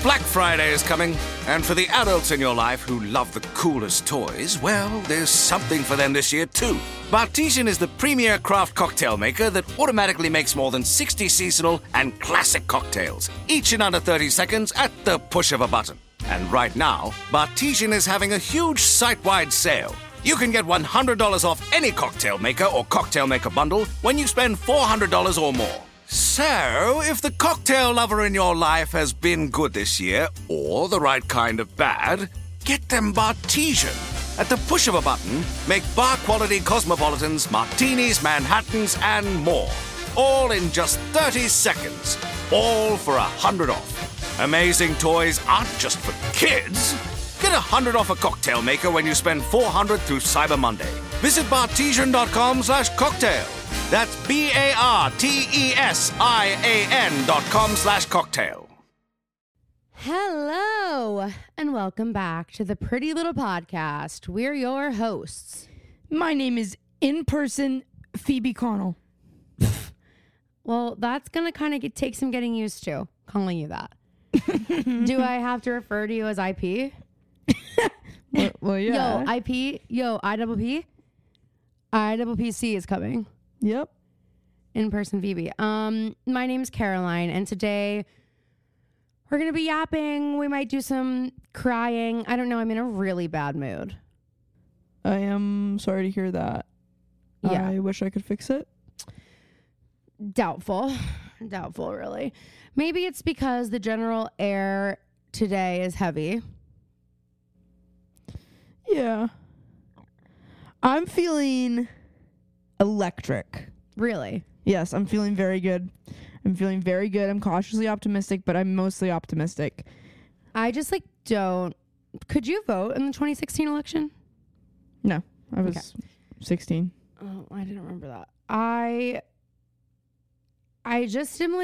Black Friday is coming, and for the adults in your life who love the coolest toys, well, there's something for them this year too. Bartesian is the premier craft cocktail maker that automatically makes more than 60 seasonal and classic cocktails, each in under 30 seconds at the push of a button. And right now, Bartesian is having a huge site-wide sale. You can get $100 off any cocktail maker or cocktail maker bundle when you spend $400 or more. So, if the cocktail lover in your life has been good this year, or the right kind of bad, get them Bartesian. At the push of a button, make bar-quality cosmopolitans, martinis, Manhattans, and more. All in just 30 seconds. All for $100 off. Amazing toys aren't just for kids. Get $100 off a cocktail maker when you spend $400 through Cyber Monday. Visit Bartesian.com/cocktail. That's BARTESIAN.com/cocktail. Hello, and welcome back to the Pretty Little Podcast. We're your hosts. My name is in-person Phoebe Connell. Well, that's going to kind of take some getting used to, calling you that. Do I have to refer to you as IP? Well, yeah. Yo, IP, yo, IPP. IPPC is coming. Yep. In-person Phoebe. My name's Caroline, and today we're going to be yapping. We might do some crying. I don't know. I'm in a really bad mood. I am sorry to hear that. Yeah. I wish I could fix it. Doubtful, really. Maybe it's because the general air today is heavy. Yeah. I'm feeling electric. Really? Yes, I'm feeling very good. I'm cautiously optimistic, but I'm mostly optimistic. I just don't. Could you vote in the 2016 election? No, I was 16. Oh, I didn't remember that. I just am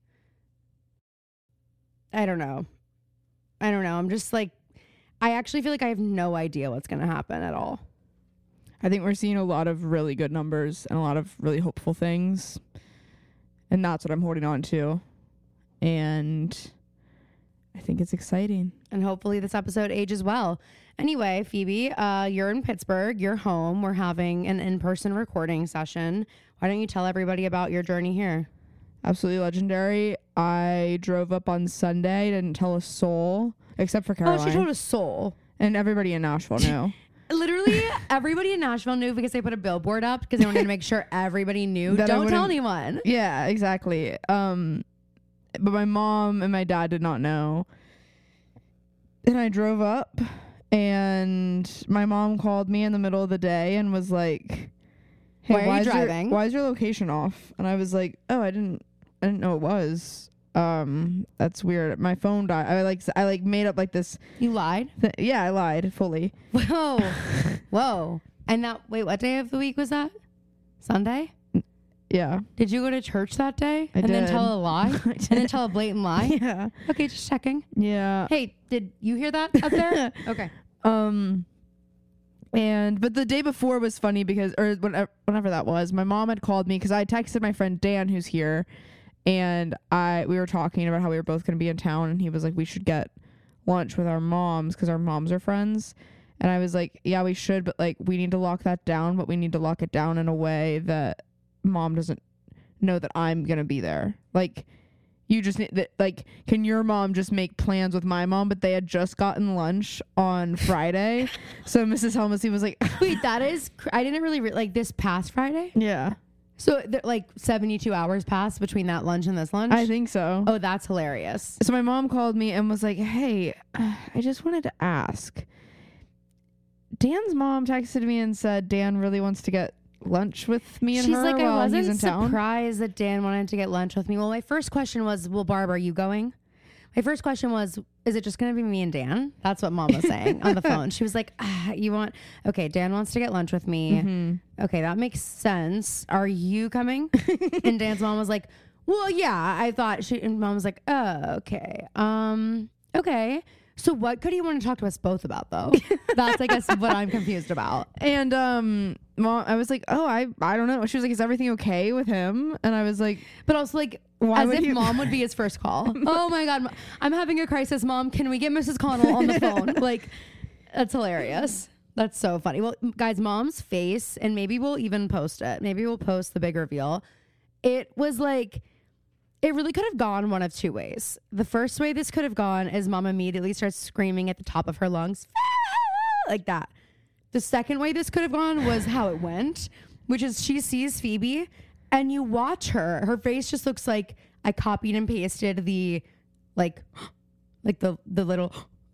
I don't know. I'm just I actually feel like I have no idea what's going to happen at all. I think we're seeing a lot of really good numbers and a lot of really hopeful things. And that's what I'm holding on to. And I think it's exciting. And hopefully this episode ages well. Anyway, Phoebe, you're in Pittsburgh. You're home. We're having an in-person recording session. Why don't you tell everybody about your journey here? Absolutely legendary. I drove up on Sunday, didn't tell a soul, except for Caroline. Oh, she told a soul. And everybody in Nashville knew. Literally, everybody in Nashville knew because they put a billboard up because they wanted to make sure everybody knew. Don't tell anyone. Yeah, exactly. But my mom and my dad did not know. And I drove up, and my mom called me in the middle of the day and was like, "Hey, why are you driving? Why is your location off?" And I was like, "Oh, I didn't know it was. That's weird. My phone died." I made up this. You lied? Yeah, I lied fully. Whoa. And wait, what day of the week was that? Sunday? Yeah. Did you go to church that day? I did. Then tell a lie? I And then tell a blatant lie? Yeah. Okay, just checking. Yeah. Hey, did you hear that up there? Okay. But the day before was funny because, or whenever that was, my mom had called me because I texted my friend Dan, who's here, and we were talking about how we were both going to be in town, and he was like, we should get lunch with our moms because our moms are friends. And I was like, yeah, we should, but we need to lock that down, but we need to lock it down in a way that mom doesn't know that I'm going to be there. You just need that, can your mom just make plans with my mom? But they had just gotten lunch on Friday. So Mrs. Helmsley was like, wait, that is, I didn't really, this past Friday? Yeah. So 72 hours passed between that lunch and this lunch? I think so. Oh, that's hilarious. So my mom called me and was like, hey, I just wanted to ask. Dan's mom texted me and said Dan really wants to get lunch with me and She's her like, while I he's in wasn't town. surprised that Dan wanted to get lunch with me. Well, my first question was, well, Barb, are you going? My first question was, is it just going to be me and Dan? That's what mom was saying on the phone. She was like, okay, Dan wants to get lunch with me. Mm-hmm. Okay, that makes sense. Are you coming? And Dan's mom was like, well, yeah, I thought and mom was like, oh, okay. Okay. So what could he want to talk to us both about, though? That's, I guess, what I'm confused about. And Mom, I was like, oh, I don't know. She was like, is everything okay with him? And I was like, But also like, Why as would if he- mom would be his first call. Oh my God, I'm having a crisis, Mom. Can we get Mrs. Connell on the phone? Like, that's hilarious. That's so funny. Well, guys, mom's face, and maybe we'll even post it. Maybe we'll post the big reveal. It was like, it really could have gone one of two ways. The first way this could have gone is mom immediately starts screaming at the top of her lungs, like that. The second way this could have gone was how it went, which is she sees Phoebe and you watch her face just looks like I copied and pasted the like the little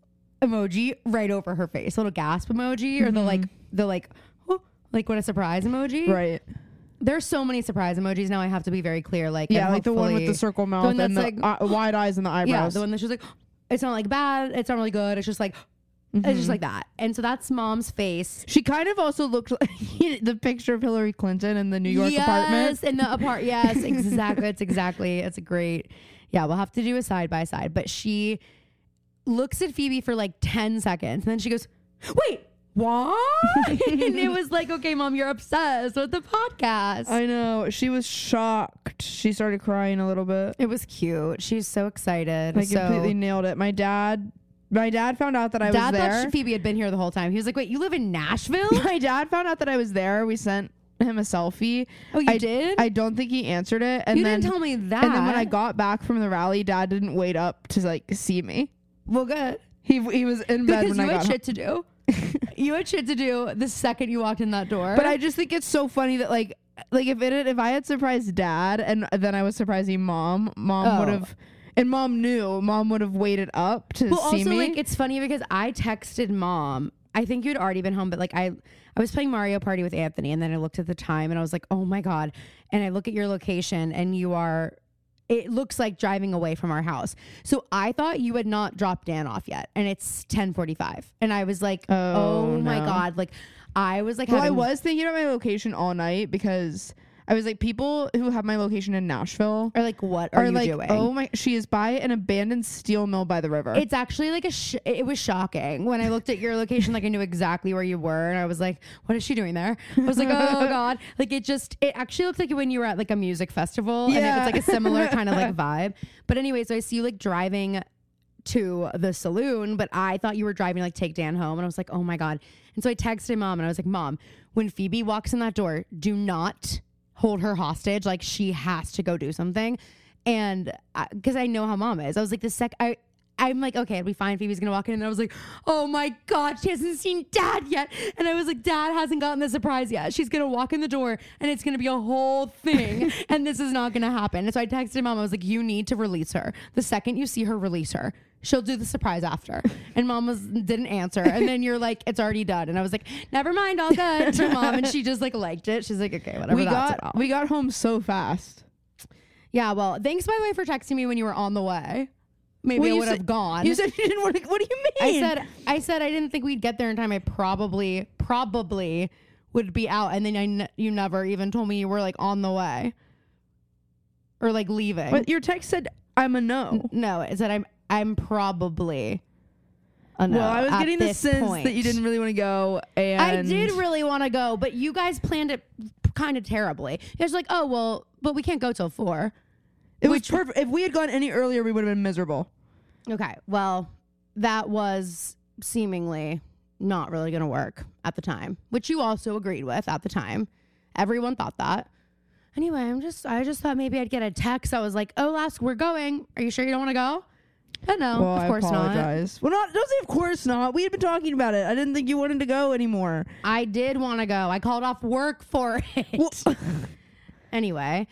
emoji right over her face, little gasp emoji, or the like what a surprise emoji. right. There's so many surprise emojis now. I have to be very clear. Like, Yeah, and like the one with the hopefully- circle mouth one and that's the like- wide eyes and the yeah, eyebrows. the one that's just like, it's not like bad, it's not really good. It's just like, it's just like that. And so that's mom's face. She kind of also looked like the picture of Hillary Clinton in the New York apartment. In the apartment. Yes, exactly. It's a great. Yeah, we'll have to do a side by side. But she looks at Phoebe for like 10 seconds, and then she goes, "Wait, what?" And it was like, "Okay, Mom, you're obsessed with the podcast." I know. She was shocked. She started crying a little bit. It was cute. She's so excited. I So- completely nailed it. My dad found out that I was Dad there. thought Phoebe had been here the whole time. He was like, "Wait, you live in Nashville?" My dad found out that I was there. We sent him a selfie. Oh, you did? I don't think he answered it. And You then, didn't tell me that. And then when I got back from the rally, Dad didn't wait up to like see me. well, good. He was in bed Because when you I had got home. shit to do. You had shit to do the second you walked in that door. But I just think it's so funny that like if I had surprised Dad and then I was surprising Mom Oh. would have, and Mom would have waited up to well, see also me. like it's funny because I texted Mom. I think you'd already been home, but like I was playing Mario Party with Anthony, and then I looked at the time and I was like, "Oh my God!" And I look at your location, and you are. It looks like driving away from our house. So I thought you had not dropped Dan off yet, and it's 10:45, and I was like, "Oh my no. God!" Like I was like, Well, I having- was thinking about my location all night because I was like, people who have my location in Nashville or like, what are you like, doing? oh my, she is by an abandoned steel mill by the river. It's actually like it was shocking when I looked at your location. Like I knew exactly where you were, and I was like, "What is she doing there?" I was like, "Oh God!" Like it actually looked like when you were at like a music festival, and it Yeah. was like a similar kind of like vibe. But anyway, so I see you like driving to the saloon, but I thought you were driving to like take Dan home, and I was like, "Oh my God!" And so I texted Mom, and I was like, "Mom, when Phoebe walks in that door, do not hold her hostage. Like she has to go do something." And because I know how Mom is, I was like, I'm like, okay, it'll be fine. Phoebe's gonna walk in, and I was like, oh my God, she hasn't seen Dad yet. And I was like, Dad hasn't gotten the surprise yet. She's gonna walk in the door, and it's gonna be a whole thing, and this is not gonna happen. And so I texted Mom. I was like, you need to release her. The second you see her, release her. She'll do the surprise after. And Mom didn't answer. And then you're like, it's already done. And I was like, never mind, all good to Mom. And she just like liked it. She's like, okay, whatever. we got home so fast. Yeah, well, thanks by the way for texting me when you were on the way. Maybe Well, I you would said- have gone. You said you didn't want to. What do you mean? I said I didn't think we'd get there in time. I probably would be out, and then you never even told me you were like on the way or like leaving. But your text said I'm a no. No, it said I'm probably a no. Well, I was at getting the this sense point. that you didn't really want to go. And I did really want to go, but you guys planned it kind of terribly. It was like, oh well, but we can't go till 4. It was perfect. If we had gone any earlier, we would have been miserable. Okay, well, that was seemingly not really going to work at the time, which you also agreed with at the time. Everyone thought that. Anyway, I just thought maybe I'd get a text. I was like, "Oh, Lask, we're going. Are you sure you don't want to go?" But no, Well, of course I apologize. Well, don't say of course not. We had been talking about it. I didn't think you wanted to go anymore. not. I did want to go. I called off work for it. Well, Anyway,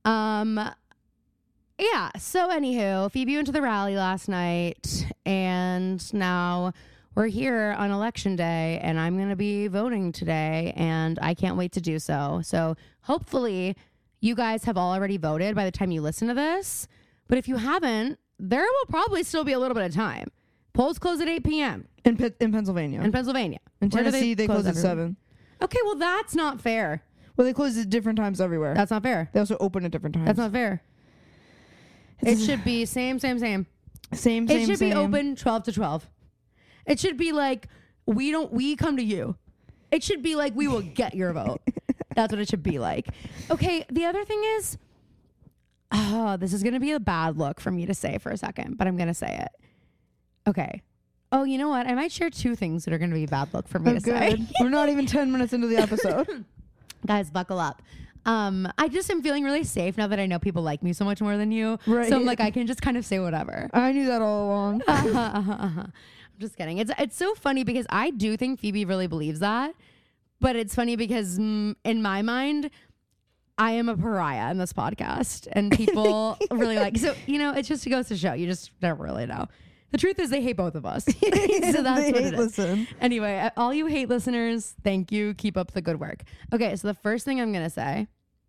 yeah. So anywho, Phoebe went to the rally last night, and now we're here on election day, and I'm going to be voting today, and I can't wait to do so. So hopefully you guys have all already voted by the time you listen to this. But if you haven't, there will probably still be a little bit of time. Polls close at 8 p.m. in Pennsylvania. in Pennsylvania. In Where do Tennessee, they close at everyone? 7. Okay, well, that's not fair. Well, they close at different times everywhere. That's not fair. They also open at different times. That's not fair. It should be same. Same. It should be same. open 12 to 12. It should be like we come to you. It should be like, we will get your vote. That's what it should be like. Okay, the other thing is, this is going to be a bad look for me to say for a second, but I'm going to say it. Okay. Oh, you know what? I might share two things that are going to be a bad look for me to say. We're not even 10 minutes into the episode. Guys, buckle up. I just am feeling really safe now that I know people like me so much more than you. Right. So I'm like, I can just kind of say whatever. I knew that all along. I'm just kidding. It's so funny because I do think Phoebe really believes that. But it's funny because in my mind, I am a pariah in this podcast. And people really like... So, it just goes to show. You just never really know. The truth is they hate both of us. So that's what it is. Listen. Anyway, all you hate listeners, thank you. Keep up the good work. Okay, so the first thing I'm going to say...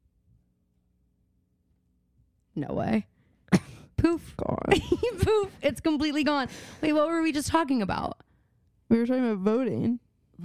No way. Poof. Gone. Poof. It's completely gone. Wait, what were we just talking about? We were talking about voting.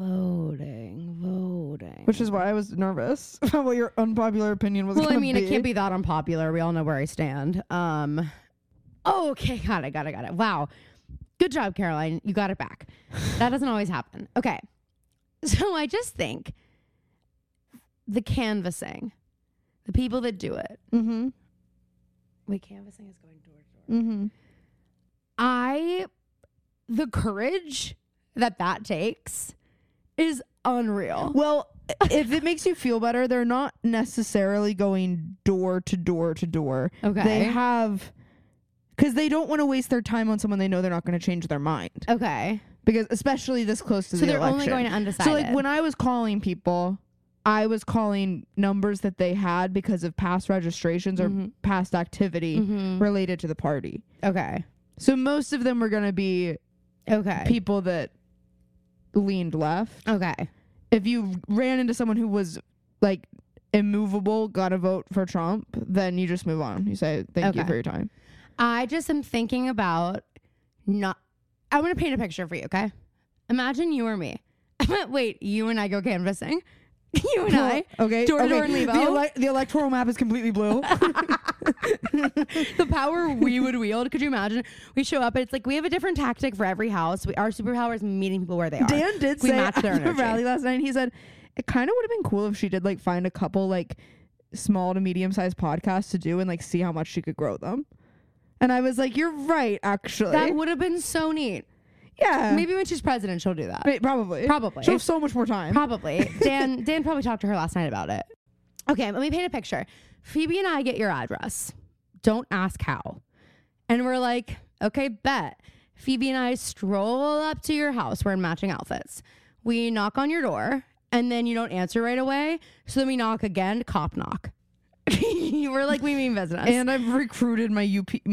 Voting. Which is why I was nervous about what your unpopular opinion was going to be. It can't be that unpopular. We all know where I stand. Oh, okay. Got it. Wow. Good job, Caroline. You got it back. That doesn't always happen. Okay. So I just think the canvassing, the people that do it. Mm-hmm. Wait, canvassing is going door to door. Mm-hmm. The courage that takes is unreal. Well, if it makes you feel better, they're not necessarily going door to door to door. Okay. They have... Because they don't want to waste their time on someone they know they're not going to change their mind. Okay. Because especially this close to the election. So they're only going to undecided. So like when I was calling people, I was calling numbers that they had because of past registrations or past activity related to the party. Okay. So most of them were going to be people that leaned left. Okay. If you ran into someone who was like immovable, got to vote for Trump, then you just move on. You say, thank you for your time. I just am thinking about I want to paint a picture for you, okay? Imagine you or me. Wait, you and I go canvassing? You and I? Okay. Door to door and leave. The electoral map is completely blue. The power we would wield. Could you imagine? We show up and it's like we have a different tactic for every house. Our superpower is meeting people where they are. Dan did we say match their at the energy. rally last night, he said, it kind of would have been cool if she did like find a couple like small to medium sized podcasts to do and like see how much she could grow them. And I was like, you're right, actually. That would have been so neat. Yeah. Maybe when she's president, she'll do that. Probably. She'll have so much more time. Probably. Dan probably talked to her last night about it. Okay, let me paint a picture. Phoebe and I get your address. Don't ask how. And we're like, okay, bet. Phoebe and I stroll up to your house. We're in matching outfits. We knock on your door, and then you don't answer right away. So then we knock again, cop knock. We're like, we mean business. And I've recruited my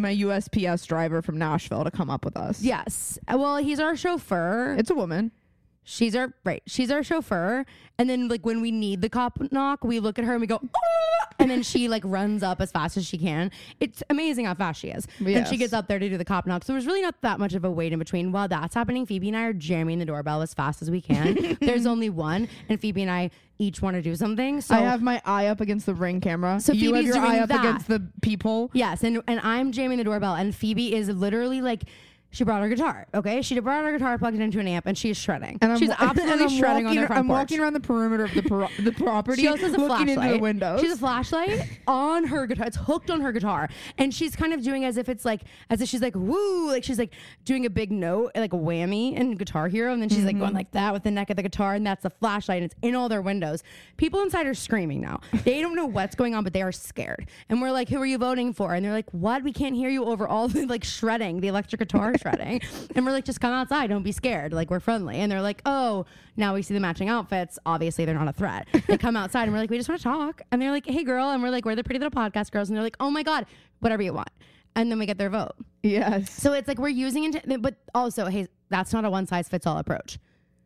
USPS driver from Nashville to come up with us. Yes. Well, he's our chauffeur. It's a woman. She's our chauffeur. And then like when we need the cop knock, we look at her and we go, oh! And then she like runs up as fast as she can. It's amazing how fast she is. Yes. And she gets up there to do the cop knock. So there's really not that much of a wait in between. While that's happening, Phoebe and I are jamming the doorbell as fast as we can. There's only one, and Phoebe and I each want to do something. So I have my eye up against the Ring camera. So you Phoebe's have your doing eye up that. against the people. Yes, and I'm jamming the doorbell, and Phoebe is literally like, she brought her guitar, okay? She brought her guitar, plugged it into an amp, and she's shredding. And she's absolutely shredding on their front I'm porch. walking around the perimeter of the property, She also has a looking flashlight. into the windows. She has a flashlight on her guitar. It's hooked on her guitar, and she's kind of doing as if she's like woo, like she's like doing a big note, like a whammy in Guitar Hero, and then she's like going like that with the neck of the guitar, and that's the flashlight, and it's in all their windows. People inside are screaming now. They don't know what's going on, but they are scared. And we're like, "Who are you voting for?" And they're like, "What? We can't hear you over all the like shredding, the electric guitar shredding." And we're like, "Just come outside. Don't be scared. Like, we're friendly." And they're like, "Oh, now we see the matching outfits. Obviously, they're not a threat." They come outside and we're like, "We just want to talk." And they're like, "Hey, girl." And we're like, "We're the Pretty Little Podcast Girls." And they're like, "Oh my God, whatever you want." And then we get their vote. Yes. So it's like we're using it, but also, hey, that's not a one size fits all approach.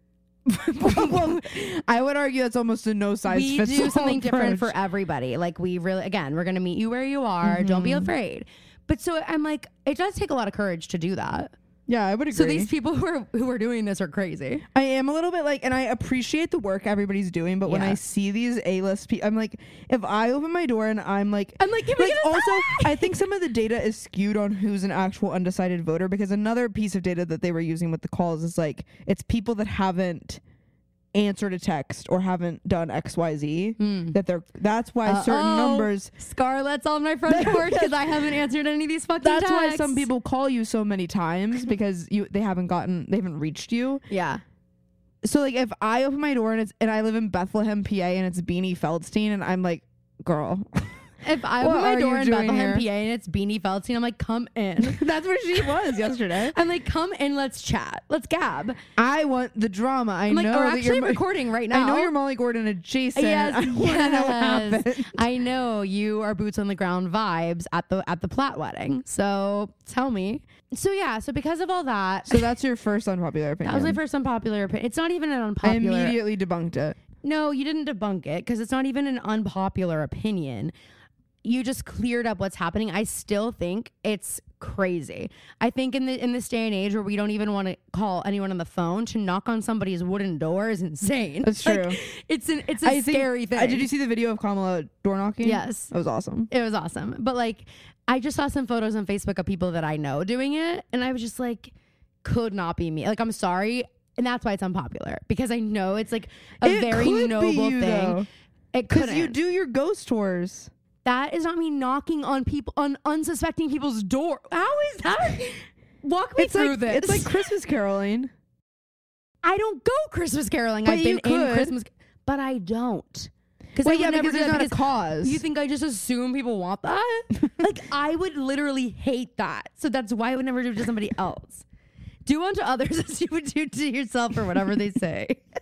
Well, I would argue that's almost a no size We fits all do something different approach. for everybody. Like we really, again, we're going to meet you where you are. Don't be afraid. But so I'm like, it does take a lot of courage to do that. Yeah, I would agree. So these people who are doing this are crazy. I am a little bit like, and I appreciate the work everybody's doing, but when Yeah. I see these A-list people, I'm like, if I open my door and I'm like, Can we get also, I think some of the data is skewed on who's an actual undecided voter, because another piece of data that they were using with the calls is like, it's people that haven't answered a text or haven't done XYZ, that's why certain numbers. Scarlett's on my front porch because I haven't answered any of these fucking That's texts. why some people call you so many times because they haven't reached you. Yeah. So like if I open my door and I live in Bethlehem, PA, and it's Beanie Feldstein, and I'm like, girl. If I What open my are door you in doing Bethlehem, here? PA, and it's Beanie Feldstein, I'm like, come in. That's where she was yesterday. I'm like, come in, let's chat. Let's gab. I want the drama. I'm like, we're actually recording right now. I know you're Molly Gordon adjacent. Yes, I want to know what happened. I know you are boots on the ground vibes at the Platt wedding. So tell me. So yeah, so because of all that, So that's your first unpopular opinion. that was my first unpopular opinion. It's not even an I unpopular. immediately debunked it. No, you didn't debunk it because it's not even an unpopular opinion. You just cleared up what's happening. I still think it's crazy. I think in this day and age where we don't even want to call anyone on the phone, to knock on somebody's wooden door is insane. That's Like, true. it's a scary thing. Did you see the video of Kamala door knocking? Yes. That was awesome. It was awesome. But like, I just saw some photos on Facebook of people that I know doing it, and I was just like, could not be me. Like, I'm sorry. And that's why it's unpopular, because I know it's like a very could noble be you, thing. though. It Because couldn't. you do your ghost tours. That is not me knocking on people, on unsuspecting people's door. How is that? Walk me through this. It's like Christmas caroling. I don't go Christmas caroling. But I've been you in could. Christmas, but I don't. Because Well, I would yeah, never because do there's that not a because cause. you think I just assume people want that? Like, I would literally hate that. So that's why I would never do it to somebody else. Do unto others as you would do to yourself, or whatever they say.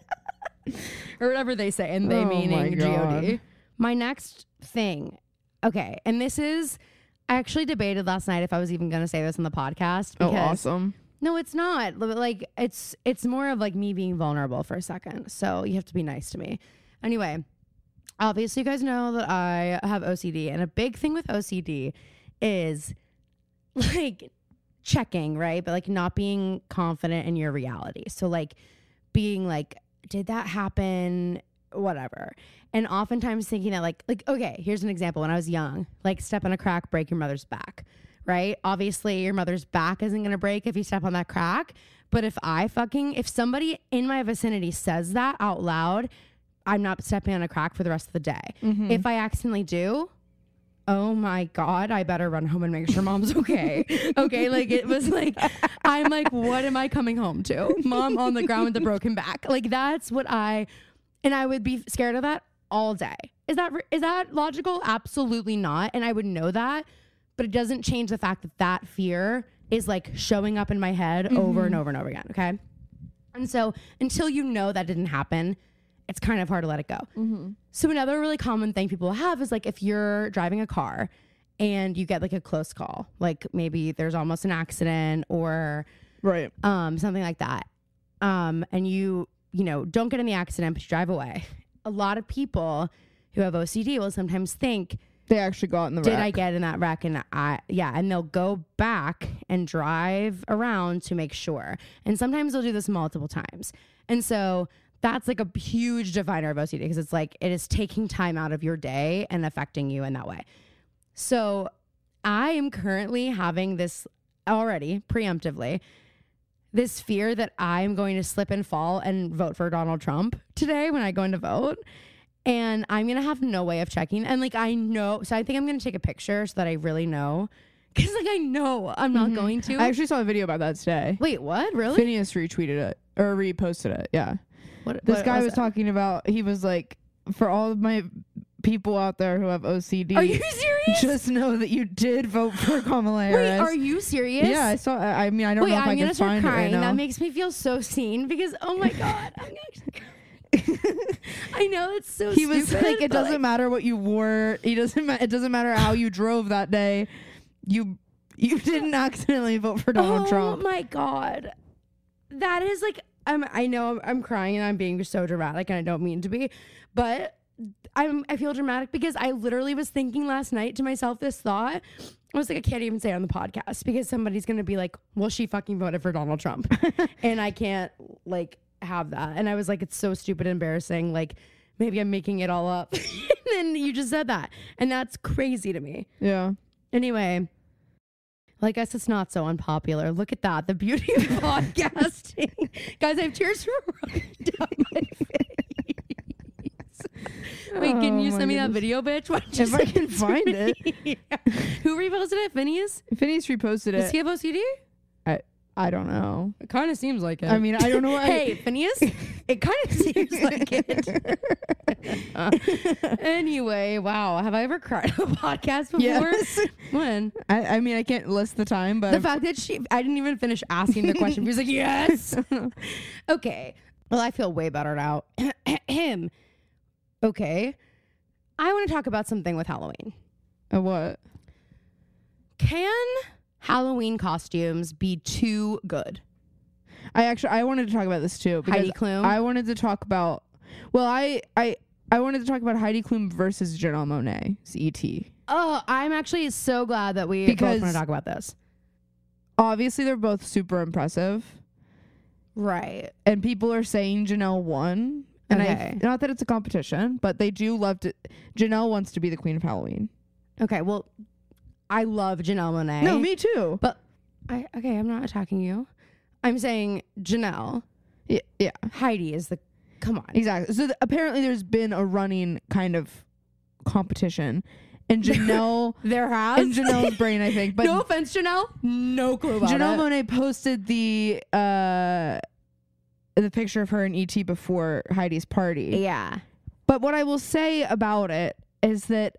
Or whatever they say, and they Oh meaning my God. G-O-D. My next thing, okay, and this is, I actually debated last night if I was even going to say this on the podcast. Oh, Because awesome. no, it's not. Like, it's more of like me being vulnerable for a second. So you have to be nice to me. Anyway, obviously you guys know that I have OCD, and a big thing with OCD is like checking, right? But like not being confident in your reality. So like being like, did that happen? Whatever. And oftentimes thinking that like, okay, here's an example. When I was young, like step on a crack, break your mother's back, right? Obviously your mother's back isn't going to break if you step on that crack. But if somebody in my vicinity says that out loud, I'm not stepping on a crack for the rest of the day. Mm-hmm. If I accidentally do, oh my God, I better run home and make sure mom's okay. Okay. Like it was like, I'm like, what am I coming home to? Mom on the ground with a broken back. Like that's what and I would be scared of that all day. Is that logical? Absolutely not. And I would know that, but it doesn't change the fact that fear is like showing up in my head over and over and over again. Okay. And so until you know that didn't happen, it's kind of hard to let it go. Mm-hmm. So another really common thing people have is like if you're driving a car and you get like a close call, like maybe there's almost an accident or Right. something like that. And you don't get in the accident, but you drive away. A lot of people who have OCD will sometimes think, They actually got in the did wreck. I get in that wreck? And and they'll go back and drive around to make sure. And sometimes they'll do this multiple times. And so that's like a huge definer of OCD, because it's like it is taking time out of your day and affecting you in that way. So I am currently having this already preemptively, this fear that I'm going to slip and fall and vote for Donald Trump today when I go in to vote. And I'm going to have no way of checking. And like, I know, so I think I'm going to take a picture so that I really know. Cause like, I know I'm not going to. I actually saw a video about that today. Wait, what? Really? Phineas retweeted it or reposted it. Yeah. What Guy was it? talking about, he was like, for all of my people out there who have OCD, Are you serious? just know that you did vote for Kamala Wait, Harris. are you serious? Yeah, I saw. I mean, I don't Wait, know if I'm I gonna can start find crying. it right now. That makes me feel so seen because, oh my God, I'm gonna I know it's so He was stupid, like, it but, doesn't matter what you wore. It doesn't matter how you drove that day. You didn't accidentally vote for Donald Trump. Oh my God. That is like, I know I'm crying and I'm being so dramatic and I don't mean to be, but I feel dramatic because I literally was thinking last night to myself this thought. I was like, I can't even say it on the podcast because somebody's going to be like, well, she fucking voted for Donald Trump. And I can't like have that. And I was like, it's so stupid and embarrassing. Like maybe I'm making it all up. And then you just said that. And that's crazy to me. Yeah. Anyway. Well, I guess it's not so unpopular. Look at that. The beauty of podcasting. Guys, I have tears running down my face. Wait, can you Oh my send me that goodness. video, bitch? Why don't you If I send can it to find me? it. Who reposted it? Phineas? Phineas reposted Does it. he have OCD? I don't know. It kind of seems like it. I mean, I don't know why. Hey, Phineas, it kind of seems like it. Anyway, wow. Have I ever cried on a podcast before? Yes. When? I mean, I can't list the time, but The fact that I didn't even finish asking the question. She was like, yes. Okay. Well, I feel way better now. Okay. I want to talk about something with Halloween. What? Can Halloween costumes be too good? I wanted to talk about this too. Heidi Klum? I wanted to talk about. Well, I wanted to talk about Heidi Klum versus Janelle Monáe's E.T. Oh, I'm actually so glad that we Because- both want to talk about this. Obviously, they're both super impressive, Right. and people are saying Janelle won. And Okay. not that it's a competition, but they do love to. Janelle wants to be the queen of Halloween. Okay. Well, I love Janelle Monáe. No, me too. But okay, I'm not attacking you. I'm saying Janelle. Yeah, Heidi is the. Come on. exactly. So apparently, there's been a running kind of competition, and Janelle. There has. in Janelle's brain, I think. But no offense, Janelle. No clue about Janelle it. Monáe posted the picture of her and E.T. before Heidi's party. Yeah. But what I will say about it is that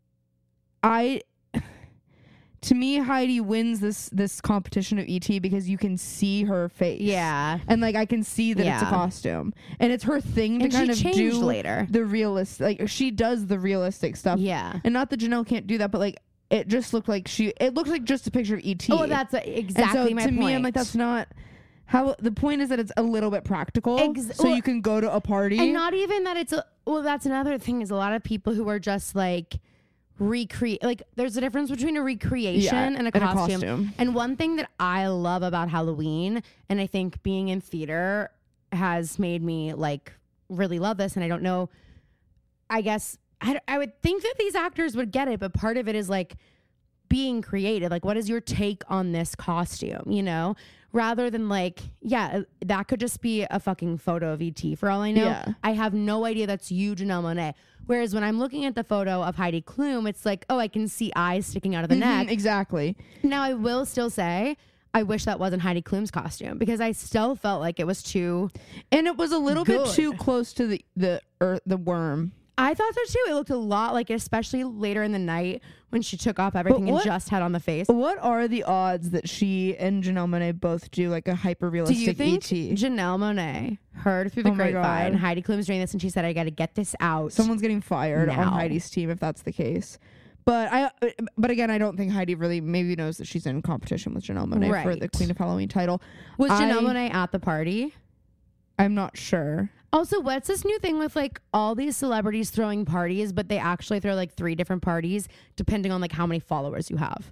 to me, Heidi wins this competition of E.T. because you can see her face. Yeah. And like I can see that it's a Yeah. costume, and it's her thing to And kind she of changed do later. the realist. Like she does the realistic stuff. Yeah. And not that Janelle can't do that, but like it just looked like it looked like just a picture of E.T. Oh, that's exactly and so my to point. me, I'm like, that's not how. The point is that it's a little bit practical, so well, you can go to a party. And not even that it's well, that's another thing is a lot of people who are just like recreate, like there's a difference between a recreation and a costume. And one thing that I love about Halloween, and I think being in theater has made me like really love this, and I don't know, I guess I would think that these actors would get it, but part of it is like being creative. Like, what is your take on this costume, you know? Rather than like, yeah, that could just be a fucking photo of E.T. for all I know. Yeah. I have no idea that's you, Janelle Monáe. Whereas when I'm looking at the photo of Heidi Klum, it's like, oh, I can see eyes sticking out of the neck. Exactly. Now, I will still say, I wish that wasn't Heidi Klum's costume because I still felt like it was too. And it was a little bit Good. too close to the worm. I thought so too. It looked a lot like it, especially later in the night when she took off everything and what- just had on the face. What are the odds that she and Janelle Monáe both do like a hyper Do realistic you think E.T.? Janelle Monáe heard through the Oh my grapevine God. Heidi Klum's doing this and she said, I got to get this out? Someone's getting fired on Now. Heidi's team if that's the case. But again, I don't think Heidi really maybe knows that she's in competition with Janelle Monáe for the Right. Queen of Halloween title. Was Janelle Monáe at the party? I'm not sure. Also, what's this new thing with like all these celebrities throwing parties, but they actually throw like 3 different parties depending on like how many followers you have?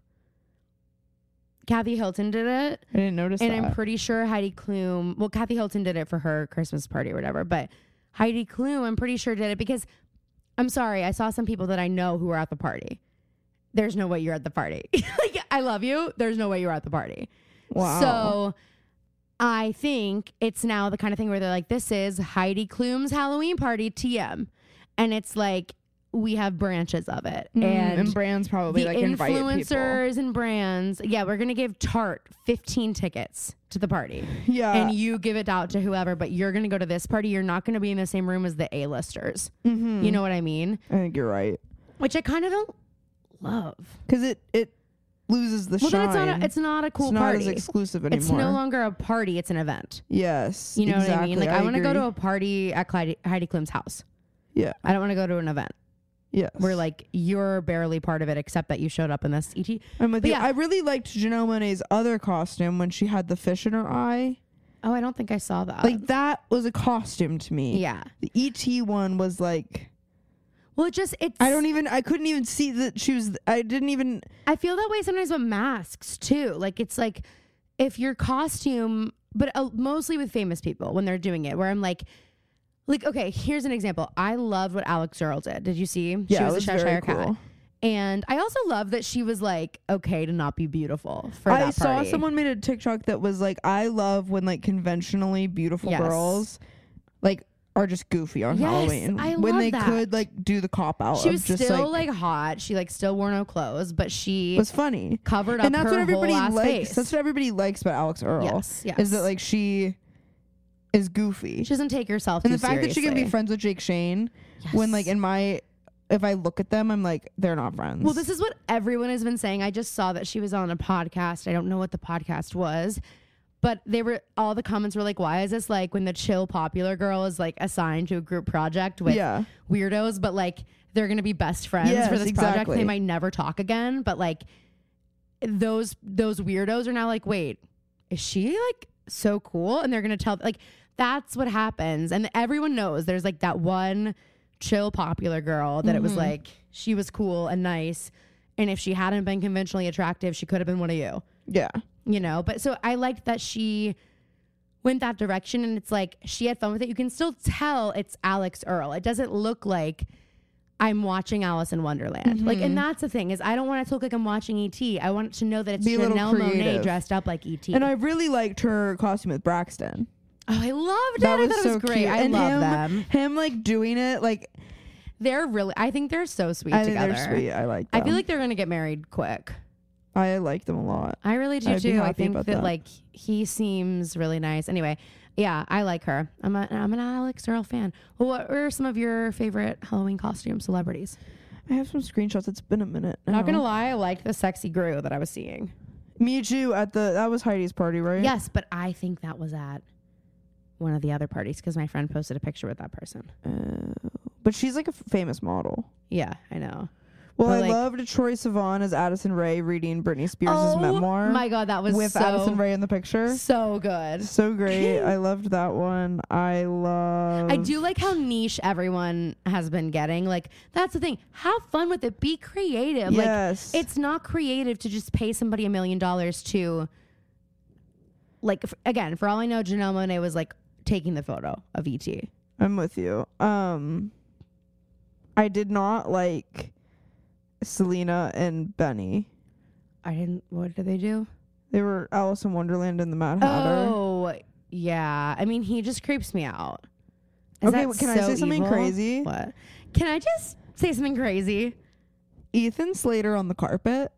Kathy Hilton did it. I didn't notice And that. I'm pretty sure Heidi Klum, well, Kathy Hilton did it for her Christmas party or whatever, but Heidi Klum, I'm pretty sure did it because I'm sorry, I saw some people that I know who were at the party. There's no way you're at the party. Like, I love you. There's no way you're at the party. Wow. So I think it's now the kind of thing where they're like, this is Heidi Klum's Halloween party TM. And it's like, we have branches of it. and brands probably the like invite people. influencers and brands, yeah, we're gonna give Tarte 15 tickets to the party, Yeah. and you give it out to whoever. But you're gonna go to this party. You're not gonna be in the same room as the A-listers. Mhm. You know what I mean? I think you're right. Which I kind of don't love. Because it loses the Well, shine. then it's not a cool It's not party. as exclusive anymore. It's no longer a party. It's an event. Yes. You know exactly. what I mean? Like I want to go agree. to a party at Heidi Klum's house. Yeah. I don't want to go to an event Yes. where like you're barely part of it, except that you showed up in this ET. I'm with But you. yeah. I really liked Janelle Monáe's other costume when she had the fish in her eye. Oh, I don't think I saw that. Like that was a costume to me. yeah. The ET one was like Well, it's. I couldn't even see that she was. I didn't even. I feel that way sometimes with masks too. Like it's like if your costume, but mostly with famous people when they're doing it, where I'm like, okay, here's an example. I loved what Alex Earl did. Did you see? Yeah, she it was was a Cheshire very Cat. cool. And I also love that she was like, okay to not be beautiful for that I saw party. someone made a TikTok that was like, I love when like conventionally beautiful Yes. girls like are just goofy on Yes, Halloween. I when love they that. could like do the cop out. She of was just, still like hot. She like still wore no clothes, but she was funny. covered up And that's her what everybody whole ass likes. face. That's what everybody likes about Alex Earl. Yes, yes. Is that like she is goofy. She doesn't take herself And too the fact that she can be seriously. friends with Jake Shane Yes. when like if I look at them, I'm like, they're not friends. Well, this is what everyone has been saying. I just saw that she was on a podcast. I don't know what the podcast was, but all the comments were like, why is this like when the chill popular girl is like assigned to a group project with weirdos, but like they're going to be best friends Yes, for this project. exactly. They might never talk again, but like those weirdos are now like, wait, is she like so cool? And they're going to tell, like, that's what happens. And everyone knows there's like that one chill popular girl that it was like, she was cool and nice. And if she hadn't been conventionally attractive, she could have been one of you. Yeah. You know, but so I liked that she went that direction, and it's like she had fun with it. You can still tell it's Alex Earl. It doesn't look like I'm watching Alice in Wonderland. Like, and that's the thing is I don't want it to look like I'm watching E.T. I want to know that it's Be a little Janelle Monáe creative. dressed up like E.T. And I really liked her costume with Braxton. Oh, I loved it. I thought it was great. cute. I And love them. Him like doing it, like They're really, I think they're so sweet I think together. they're sweet. I like them. I feel like they're going to get married quick. I like them a lot. I really do I'd be too. I happy think about that that. like he seems really nice. Anyway, yeah, I like her. I'm an Alex Earl fan. Well, what are some of your favorite Halloween costume celebrities? I have some screenshots. It's been a minute. Not now. gonna lie, I liked the sexy Gru that I was seeing. Me too. That was Heidi's party, right? Yes, but I think that was at one of the other parties because my friend posted a picture with that person. But she's like a famous model. Yeah, I know. Well, But, I like- loved Troye Sivan as Addison Rae reading Britney Spears' memoir. My God, that was with so, Addison Rae in the picture. so good. So great. I loved that one. I do like how niche everyone has been getting. Like, that's the thing. Have fun with it. Be creative. Yes. Like, it's not creative to just pay somebody $1 million to, like, again, for all I know, Janelle Monáe was like taking the photo of E.T. I'm with you. I did not like Selena and Benny. What did they do? They were Alice in Wonderland and the Mad Hatter. Oh, yeah. I mean, he just creeps me out. Is Okay, that can I so say something evil? crazy? What? Can I just say something crazy? Ethan Slater on the carpet.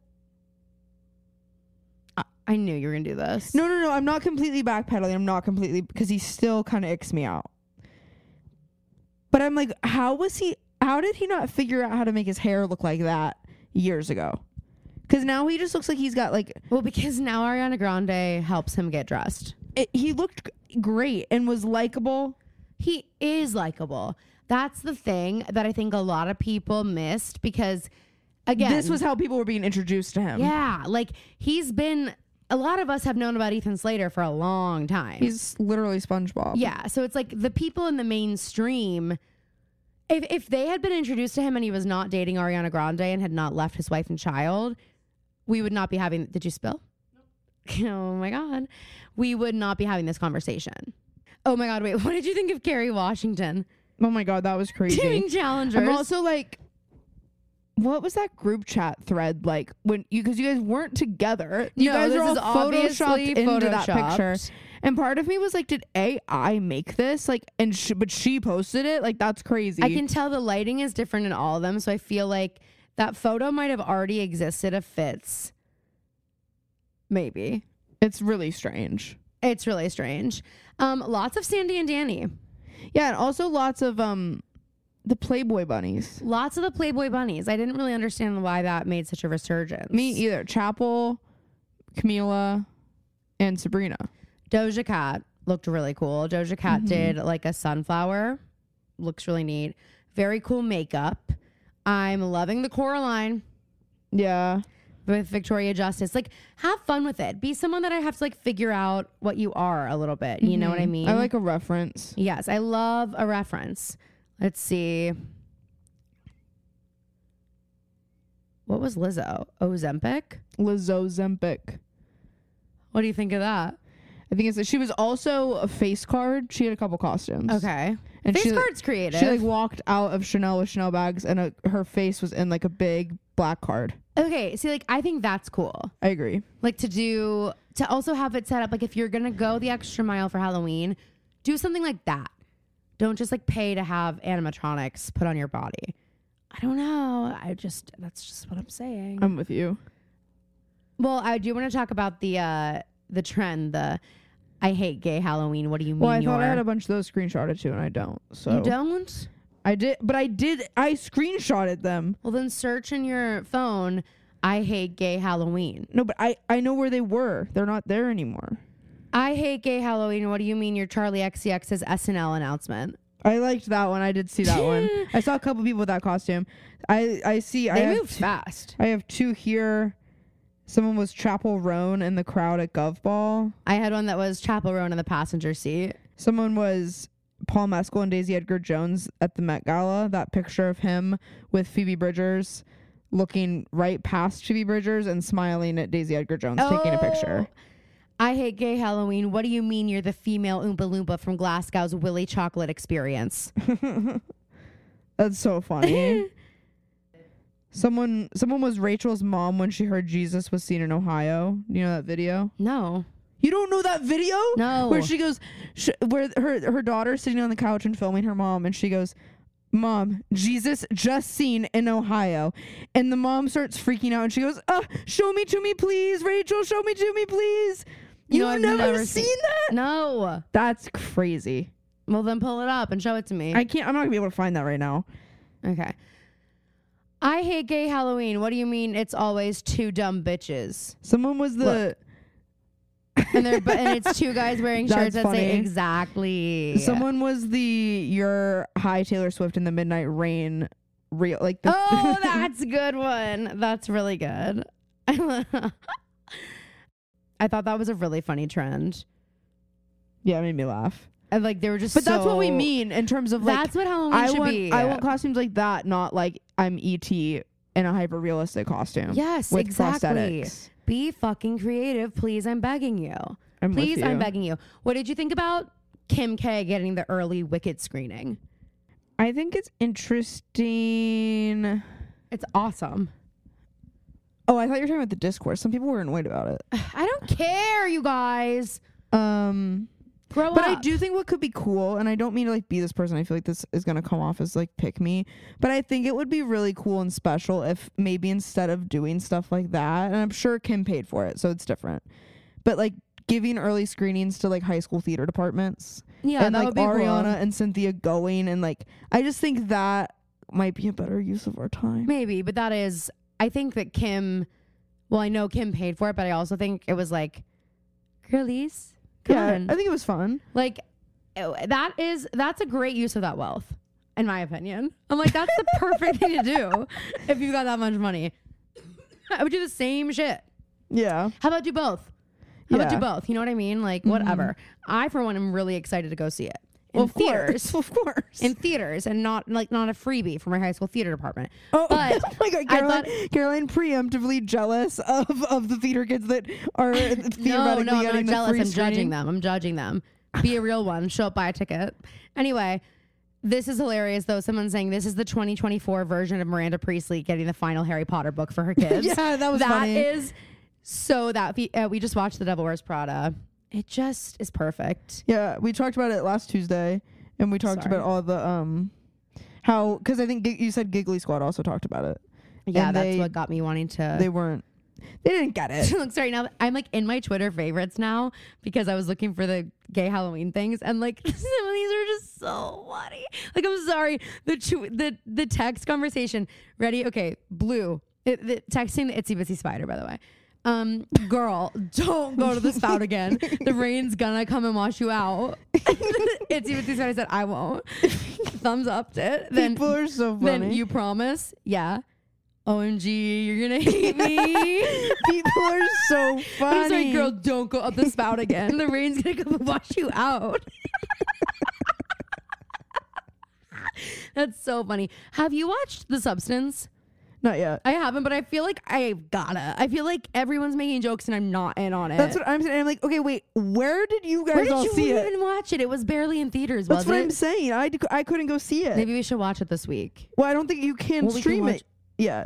I knew you were going to do this. No. I'm not completely backpedaling. I'm not completely, because he still kind of icks me out. But I'm like, how did he not figure out how to make his hair look like that years ago? Because now he just looks like he's got like, Well, because now Ariana Grande helps him get dressed. he looked great and was likable. He is likable. That's the thing that I think a lot of people missed because, again, This was how people were being introduced to him. yeah, like a lot of us have known about Ethan Slater for a long time. He's literally SpongeBob. Yeah, so it's like the people in the mainstream, if they had been introduced to him and he was not dating Ariana Grande and had not left his wife and child, we would not be having, did you spill? Nope. Oh my God. We would not be having this conversation. Oh my God, wait, what did you think of Kerry Washington Oh my God, that was crazy. doing challengers? I'm also like, what was that group chat thread like when because you guys weren't together? You No, guys this are all is obviously photoshopped into that photoshopped. picture. And part of me was like, did AI make this? Like, but she posted it. Like, that's crazy. I can tell the lighting is different in all of them, so I feel like that photo might have already existed of Fitz. Maybe. It's really strange. It's really strange. Lots of Sandy and Danny. Yeah, and also lots of the Playboy bunnies. Lots of the Playboy bunnies. I didn't really understand why that made such a resurgence. Me either. Chapel, Camila, and Sabrina. Doja Cat looked really cool. Doja Cat did like a sunflower. Looks really neat. Very cool makeup. I'm loving the Coraline Yeah. with Victoria Justice. Like, have fun with it. Be someone that I have to like figure out what you are a little bit. You know what I mean? I like a reference. Yes, I love a reference. Let's see. What was Lizzo? Ozempic? Lizzo Zempic. What do you think of that? I think she was also a face card. She had a couple costumes. Okay. And Face she, card's creative. She like walked out of Chanel with Chanel bags, and her face was in like a big black card. Okay, see, like, I think that's cool. I agree. Like, to also have it set up, like, if you're gonna go the extra mile for Halloween, do something like that. Don't just like pay to have animatronics put on your body. I don't know. That's just what I'm saying. I'm with you. Well, I do want to talk about the trend, I hate gay Halloween. What do you mean? Well, I thought I had a bunch of those screenshotted too, and I don't. So You don't? I did, but I screenshotted them. Well, then search in your phone, I hate gay Halloween. No, but I know where they were. They're not there anymore. I hate gay Halloween. What do you mean your Charlie XCX's SNL announcement? I liked that one. I did see that one. I saw a couple people with that costume. I see. They moved fast. I have two here. Someone was Chapel Roan in the crowd at Gov Ball. I had one that was Chapel Roan in the passenger seat. Someone was Paul Mescal and Daisy Edgar Jones at the Met Gala. That picture of him with Phoebe Bridgers looking right past Phoebe Bridgers and smiling at Daisy Edgar Jones taking a picture. I hate gay Halloween. What do you mean you're the female Oompa Loompa from Glasgow's Willy Chocolate Experience? That's so funny. Someone was Rachel's mom when she heard Jesus was seen in Ohio. You know that video? No. You don't know that video? No. Where she goes, where her daughter's sitting on the couch and filming her mom, and she goes, Mom, Jesus just seen in Ohio. And the mom starts freaking out and she goes, show me to me, please. Rachel, show me to me, please. You've I've never seen that? No. That's crazy. Well, then pull it up and show it to me. I'm not going to be able to find that right now. Okay. I hate gay Halloween. What do you mean it's always two dumb bitches? Someone was the... And it's two guys wearing shirts that say exactly. Someone was your high Taylor Swift in the Midnight Rain real Oh, that's a good one. That's really good. I thought that was a really funny trend. Yeah, it made me laugh. And they were just But that's what we mean in terms of that's what Halloween should be. I want costumes like that, not like I'm E.T. in a hyper realistic costume. Yes, with exactly. prosthetics. Be fucking creative, please. I'm begging you. I'm begging you. What did you think about Kim K getting the early Wicked screening? I think it's interesting. It's awesome. Oh, I thought you were talking about the discourse. Some people were annoyed about it. I don't care, you guys. Grow up. But I do think what could be cool, and I don't mean to be this person. I feel like this is gonna come off as pick me, but I think it would be really cool and special if maybe instead of doing stuff like that, and I'm sure Kim paid for it, so it's different. But giving early screenings to high school theater departments. Yeah, and that would be Ariana cool. and Cynthia going, and I just think that might be a better use of our time. Maybe, but that is, I think that Kim, well, I know Kim paid for it, but I also think it was girlies, come on. I think it was fun. That's a great use of that wealth, in my opinion. I'm that's the perfect thing to do if you've got that much money. I would do the same shit. Yeah. How about do both? How about do both? You know what I mean? Whatever. I, for one, am really excited to go see it. In theaters. Of course. In theaters, and not not a freebie for my high school theater department. Oh, but oh my God, Caroline preemptively jealous of the theater kids that are theoretically I'm getting not the jealous. free I'm screening. judging them. Be a real one. Show up, buy a ticket. Anyway, this is hilarious, though. Someone's saying this is the 2024 version of Miranda Priestley getting the final Harry Potter book for her kids. Yeah, that was funny. That is so that we just watched The Devil Wears Prada. It just is perfect. Yeah, we talked about it last Tuesday, and we talked about all the how, because I think you said Giggly Squad also talked about it. Yeah, and that's what got me wanting to. They didn't get it. Look, sorry, now I'm in my Twitter favorites now because I was looking for the gay Halloween things, and some of these are just so funny. I'm sorry, the text conversation. Ready? Okay, Blue. Texting the Itsy Bitsy Spider, by the way. Girl, don't go to the spout again. The rain's gonna come and wash you out. Itsy Bitsy Spider said, I won't. Thumbs up it. Then, people are so funny. Then you promise? Yeah. OMG, you're gonna hate me. People are so funny. But I'm sorry, girl, don't go up the spout again. The rain's gonna come and wash you out. That's so funny. Have you watched The Substance? Not yet. I haven't, but I feel like I've gotta. I feel like everyone's making jokes and I'm not in on it. That's what I'm saying. I'm okay, wait, where did you guys all see it? Where did you even watch it? It was barely in theaters, That's wasn't what it? I'm saying. I couldn't go see it. Maybe we should watch it this week. Well, I don't think you can stream it yet.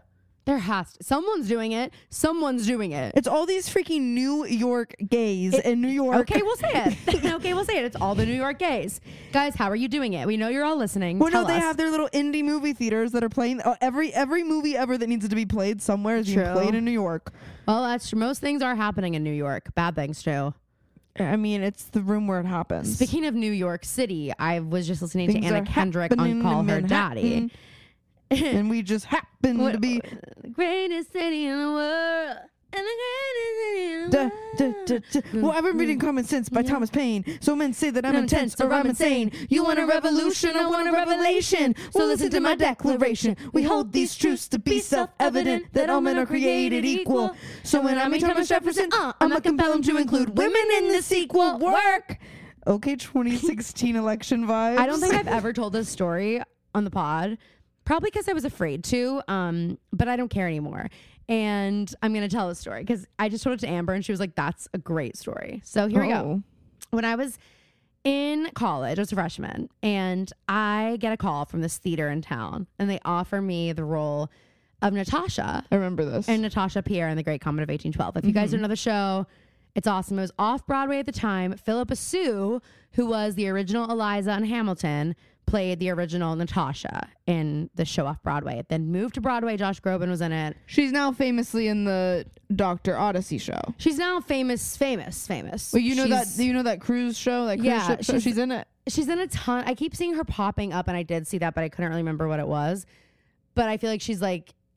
Someone's doing it. Someone's doing it. It's all these freaking New York gays in New York. Okay, we'll say it. Okay, we'll say it. It's all the New York gays. Guys, how are you doing it? We know you're all listening. Well, no, Tell they us. have their little indie movie theaters that are playing. Every movie ever that needs to be played somewhere is being True. played in New York. Well, that's true. Most things are happening in New York. Bad things too. I mean, it's the room where it happens. Speaking of New York City, I was just listening Things to Anna are Kendrick happening on Call in Her Daddy. Manhattan. And we just happen to be the greatest city in the world. And the greatest city in the world. Well, I've been reading Common Sense by Thomas Paine. So men say that I'm intense or I'm insane. You want a revolution, I want a revelation. So listen to my declaration. We hold these truths to be self-evident, that all men are created equal. So when I meet Thomas Jefferson, I'ma compel him to include women in the sequel. Work! Okay, 2016 election vibes. I don't think I've ever told this story on the pod. Probably because I was afraid to, but I don't care anymore. And I'm going to tell the story because I just told it to Amber and she was like, that's a great story. So here we go. When I was in college, I was a freshman, and I get a call from this theater in town, and they offer me the role of Natasha. I remember this. And Natasha Pierre in The Great Comet of 1812. If you guys don't know the show, it's awesome. It was off Broadway at the time. Philippa Sue, who was the original Eliza in Hamilton, played the original Natasha in the show off Broadway. It then moved to Broadway. Josh Groban was in it. She's now famously in the Dr. Odyssey show. She's now famous. Well, you know She's- that cruise show, that cruise ship show? She's in it. She's in a ton. I keep seeing her popping up, and I did see that, but I couldn't really remember what it was. But I feel like she's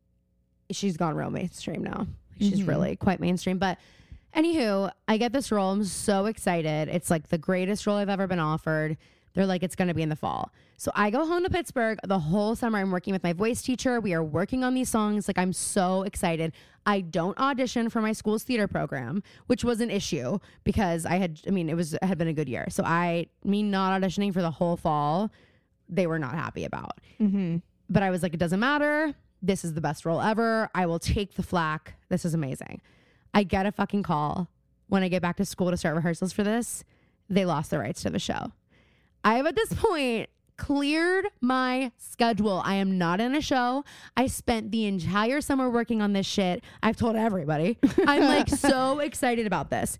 gone real mainstream now. She's really quite mainstream. But anywho, I get this role. I'm so excited. It's like the greatest role I've ever been offered. They're like, it's going to be in the fall. So I go home to Pittsburgh the whole summer. I'm working with my voice teacher. We are working on these songs. Like, I'm so excited. I don't audition for my school's theater program, which was an issue because it had been a good year. So me not auditioning for the whole fall, they were not happy about. But I was like, it doesn't matter. This is the best role ever. I will take the flack. This is amazing. I get a fucking call when I get back to school to start rehearsals for this. They lost the rights to the show. I have at this point cleared my schedule. I am not in a show. I spent the entire summer working on this shit. I've told everybody. I'm like so excited about this.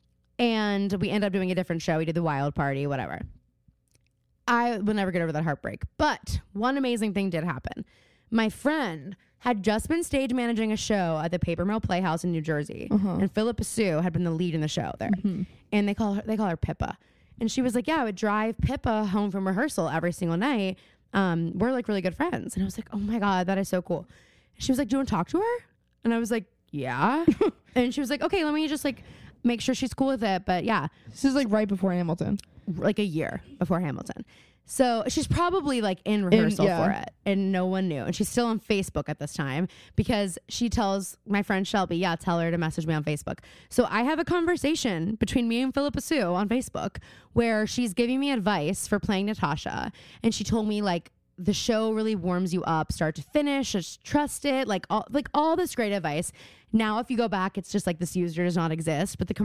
And we end up doing a different show. We did the Wild Party, whatever. I will never get over that heartbreak. But one amazing thing did happen. My friend had just been stage managing a show at the Paper Mill Playhouse in New Jersey. And Philippa Sue had been the lead in the show there. And they call her Pippa. And she was like, yeah, I would drive Pippa home from rehearsal every single night. We're like really good friends. And I was like, oh my God, that is so cool. She was like, do you want to talk to her? And I was like, yeah. And she was like, okay, let me just like make sure she's cool with it. But yeah. This is like right before Hamilton. Like a year before Hamilton. So she's probably like in rehearsal for it and no one knew. And she's still on Facebook at this time because she tells my friend Shelby, tell her to message me on Facebook. So I have a conversation between me and Philippa Sue on Facebook where she's giving me advice for playing Natasha. And she told me like, the show really warms you up start to finish, just trust it, like all this great advice. Now if you go back, it's just like this user does not exist, but the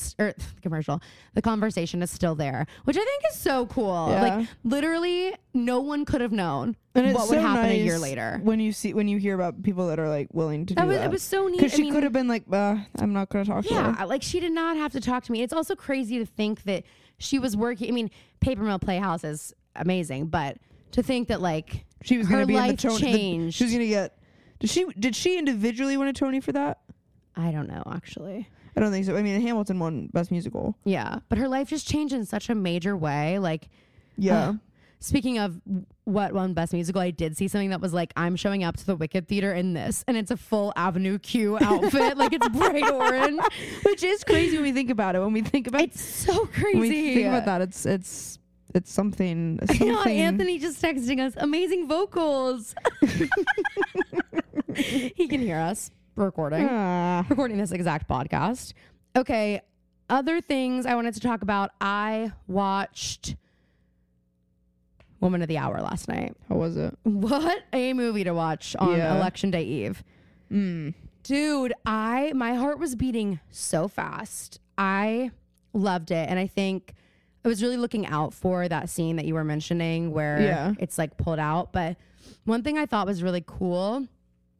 conversation is still there, which I think is so cool. Like literally no one could have known what would happen a year later. When you hear about people that are like willing to do that. It was so neat. Because she could have been like, I'm not going to talk to her. Yeah, like she did not have to talk to me. It's also crazy to think that she was working. I mean, Paper Mill Playhouse is amazing, but to think that like she was going to be in the Tony, changed. She was going to get. Did she individually win a Tony for that? I don't know, actually. I don't think so. I mean, Hamilton won Best Musical. Yeah, but her life just changed in such a major way. Like, yeah. Speaking of what won Best Musical, I did see something that was like, I'm showing up to the Wicked Theater in this, and it's a full Avenue Q outfit. Like, it's bright orange. Which is crazy when we think about it. It's so crazy. When we think about that, it's something. I know, Anthony just texting us, amazing vocals. He can hear us recording this exact podcast. Okay, other things I wanted to talk about. I watched Woman of the Hour last night. How was it? What a movie to watch on Election Day Eve. Dude, my heart was beating so fast. I loved it. And I think I was really looking out for that scene that you were mentioning where it's like pulled out. But one thing I thought was really cool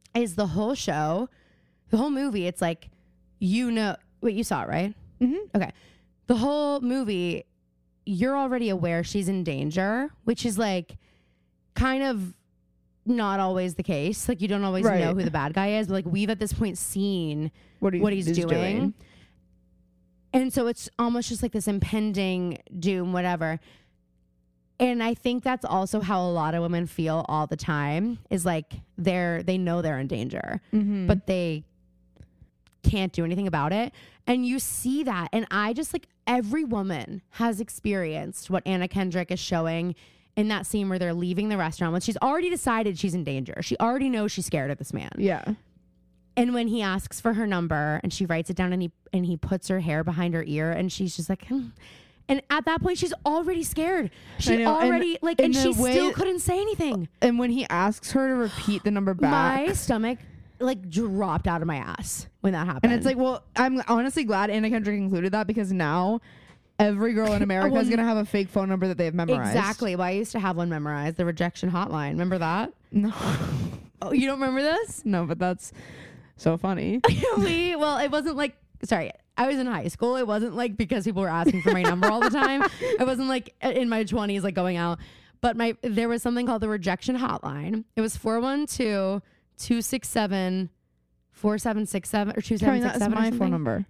is the whole show, the whole movie, it's like, wait, you saw it, right? Mm-hmm. Okay. The whole movie, you're already aware she's in danger, which is like kind of not always the case. Like, you don't always know who the bad guy is, but like, we've at this point seen what he's doing. And so it's almost just like this impending doom, whatever. And I think that's also how a lot of women feel all the time, is like they know they're in danger, but they can't do anything about it. And you see that. And I just like, every woman has experienced what Anna Kendrick is showing in that scene where they're leaving the restaurant when she's already decided she's in danger. She already knows she's scared of this man. Yeah. And when he asks for her number and she writes it down and he puts her hair behind her ear and she's just like, And at that point, she's already scared. She already, and she still couldn't say anything. And when he asks her to repeat the number back, my stomach like dropped out of my ass when that happened. And it's like, well, I'm honestly glad Anna Kendrick included that, because now every girl in America is going to have a fake phone number that they have memorized. Exactly. Well, I used to have one memorized, the rejection hotline. Remember that? No. Oh, you don't remember this? No, but that's so funny. Well, it wasn't like, sorry, I was in high school. It wasn't like because people were asking for my number all the time. I wasn't like in my 20s, like going out. But there was something called the rejection hotline. It was 412-267-4767 or 2767. That's my phone number.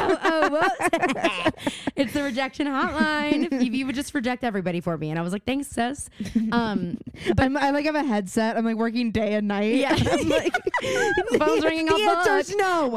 It's the rejection hotline. If you would just reject everybody for me. And I was like, thanks, sis. But I like have a headset. I'm like working day and night. Yeah. I'm like, the phone's ringing off the answer's no.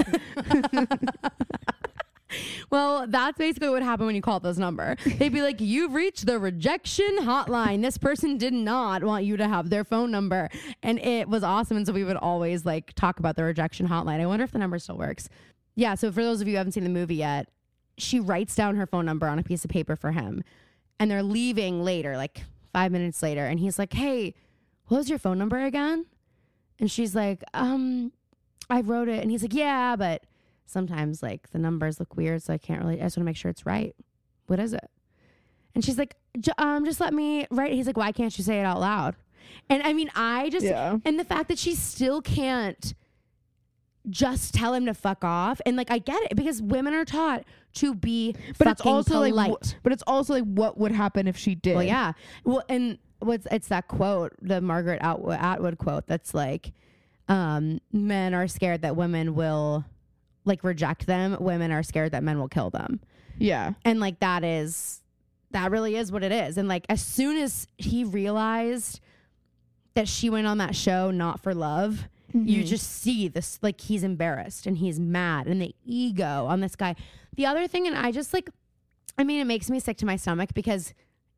Well, that's basically what happened when you called this number. They'd be like, you've reached the rejection hotline. This person did not want you to have their phone number. And it was awesome. And so we would always like talk about the rejection hotline. I wonder if the number still works. Yeah. So for those of you who haven't seen the movie yet, she writes down her phone number on a piece of paper for him. And they're leaving later, like 5 minutes later. And he's like, hey, what was your phone number again? And she's like, I wrote it. And he's like, yeah, but sometimes like the numbers look weird, so I just want to make sure it's right. What is it? And she's like, just let me write. He's like, why can't you say it out loud? And I mean, and the fact that she still can't just tell him to fuck off. And like, I get it, because women are taught to be fucking polite. But it's also like, what would happen if she did? Well, yeah. Well, and it's that quote, the Margaret Atwood quote, that's like, men are scared that women will like reject them. Women are scared that men will kill them. Yeah. And like, that really is what it is. And like, as soon as he realized that she went on that show not for love, you just see this, like, he's embarrassed and he's mad, and the ego on this guy. The other thing, and I just like, I mean, it makes me sick to my stomach, because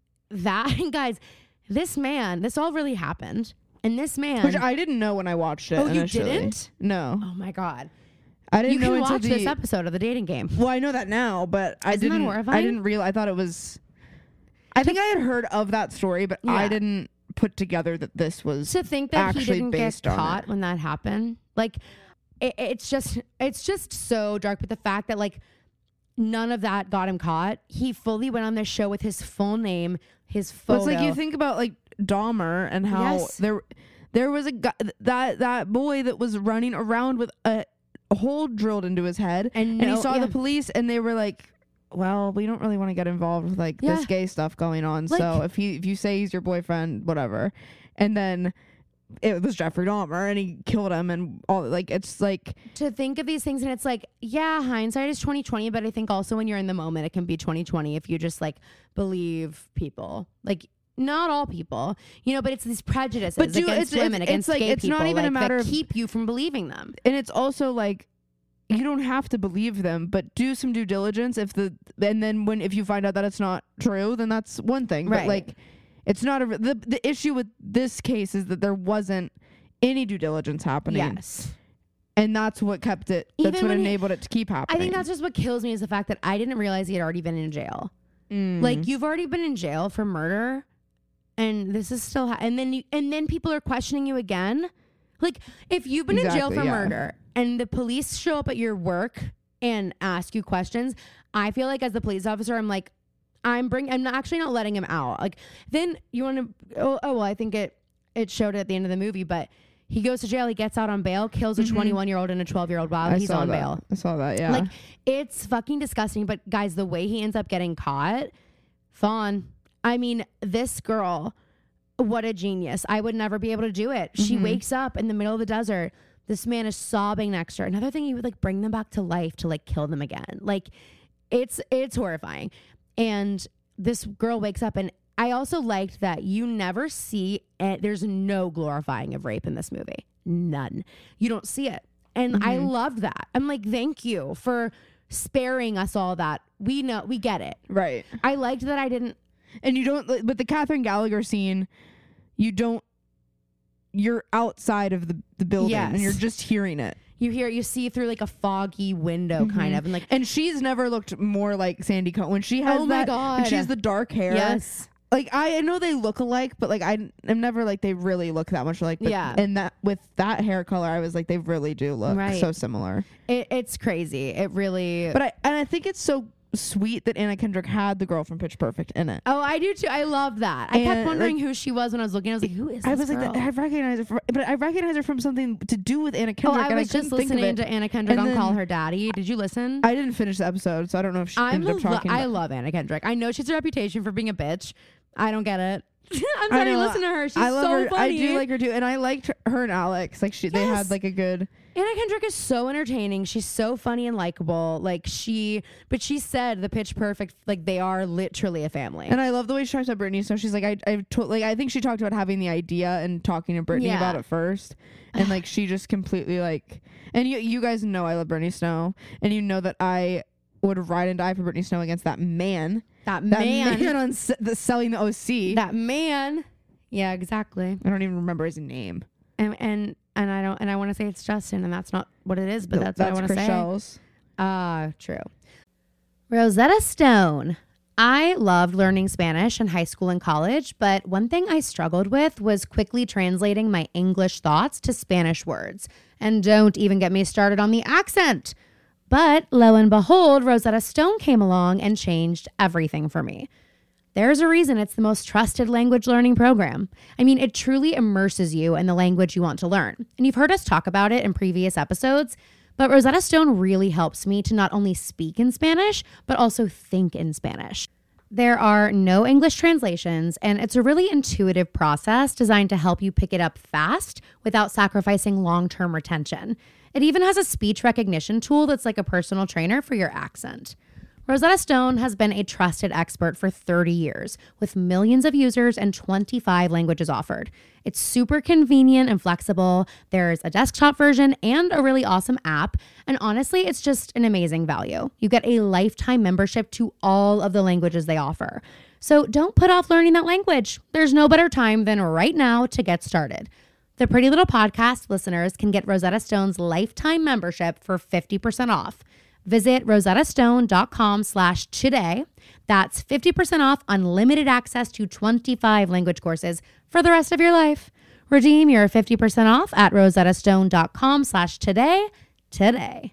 guys, this all really happened. And this man, which I didn't know when I watched it. Oh, initially. You didn't? No. Oh my God. I didn't you know can until watch this episode of The Dating Game. Well, I know that now, but I didn't realize. I thought it was. I think I had heard of that story, but I didn't put together that this was. To think that he didn't get caught it. when that happened, like, it's just so dark. But the fact that like none of that got him caught, he fully went on this show with his full name, his photo. Well, it's like you think about like Dahmer and how there was a guy, that boy that was running around with a hole drilled into his head, and he saw the police, and they were like, well, we don't really want to get involved with like this gay stuff going on, like, so if you say he's your boyfriend, whatever. And then it was Jeffrey Dahmer, and he killed him, and all, like, it's like, to think of these things, and it's like, yeah, hindsight is 20/20, but I think also when you're in the moment, it can be 20/20 if you just like believe people, like, not all people, but it's these prejudices against women, against gay people. It's not even a matter that of keep you from believing them. And it's also like, you don't have to believe them, but do some due diligence. And then if you find out that it's not true, then that's one thing. Right. But like, it's not the issue with this case is that there wasn't any due diligence happening. Yes. And that's what kept it. That's what enabled it to keep happening. I think that's just what kills me, is the fact that I didn't realize he had already been in jail. Like, you've already been in jail for murder, and this is still and then people are questioning you again. Like, if you've been in jail for murder and the police show up at your work and ask you questions, I feel like as the police officer, I'm like, I'm actually not letting him out. Like, then you want to, well, I think it showed it at the end of the movie, but He goes to jail. He gets out on bail, kills a 21-year-old and a 12-year-old while he's on bail. I saw that, yeah. Like, it's fucking disgusting. But guys, the way he ends up getting caught, Fawn. I mean, this girl, what a genius. I would never be able to do it. She wakes up in the middle of the desert. This man is sobbing next to her. Another thing, he would like bring them back to life to like kill them again. Like, it's horrifying. And this girl wakes up, and I also liked that you never see it. There's no glorifying of rape in this movie. None. You don't see it. And I loved that. I'm like, thank you for sparing us all that. We know, we get it. Right. I liked that I didn't. And you don't, but the Catherine Gallagher scene, you're outside of the building and you're just hearing it. You see through like a foggy window kind of, and like, and she's never looked more like Sandy Cohen when she has and she has the dark hair. Yes. Like, I know they look alike, but like I'm never like they really look that much alike. But and that with that hair color, I was like, they really do look so similar. It's crazy. It really. But I think it's so sweet that Anna Kendrick had the girl from Pitch Perfect in it. Oh, I do too. I love that. I kept wondering who she was when I was looking. I was like, who is this? I was girl? like, I recognize her, but I recognize her from something to do with Anna Kendrick. Oh, I was just listening to Anna Kendrick on Call Her Daddy. Did you listen? I didn't finish the episode, so I don't know if she ended up talking. I love Anna Kendrick. I know she's a reputation for being a bitch. I don't get it. I'm sorry, listen to her. She's so her. funny. I do like her too, and I liked her and Alex. Like they had like a good. Anna Kendrick is so entertaining. She's so funny and likable. Like but she said the Pitch Perfect, like they are literally a family. And I love the way she talks about Britney. So she's like, I think she talked about having the idea and talking to Britney about it first, and like she just completely like. And you guys know I love Britney Snow, and you know that I would ride and die for Britney Snow against that man. That man on selling the OC. That man. Yeah, exactly. I don't even remember his name. And I want to say it's Justin, and that's not what it is, but that's what I want to say. True. Rosetta Stone. I loved learning Spanish in high school and college, but one thing I struggled with was quickly translating my English thoughts to Spanish words. And don't even get me started on the accent. But lo and behold, Rosetta Stone came along and changed everything for me. There's a reason it's the most trusted language learning program. I mean, it truly immerses you in the language you want to learn. And you've heard us talk about it in previous episodes, but Rosetta Stone really helps me to not only speak in Spanish, but also think in Spanish. There are no English translations, and it's a really intuitive process designed to help you pick it up fast without sacrificing long-term retention. It even has a speech recognition tool that's like a personal trainer for your accent. Rosetta Stone has been a trusted expert for 30 years, with millions of users and 25 languages offered. It's super convenient and flexible. There's a desktop version and a really awesome app. And honestly, it's just an amazing value. You get a lifetime membership to all of the languages they offer. So don't put off learning that language. There's no better time than right now to get started. The Pretty Little Podcast listeners can get Rosetta Stone's lifetime membership for 50% off. Visit rosettastone.com/today. That's 50% off unlimited access to 25 language courses for the rest of your life. Redeem your 50% off at rosettastone.com/today today.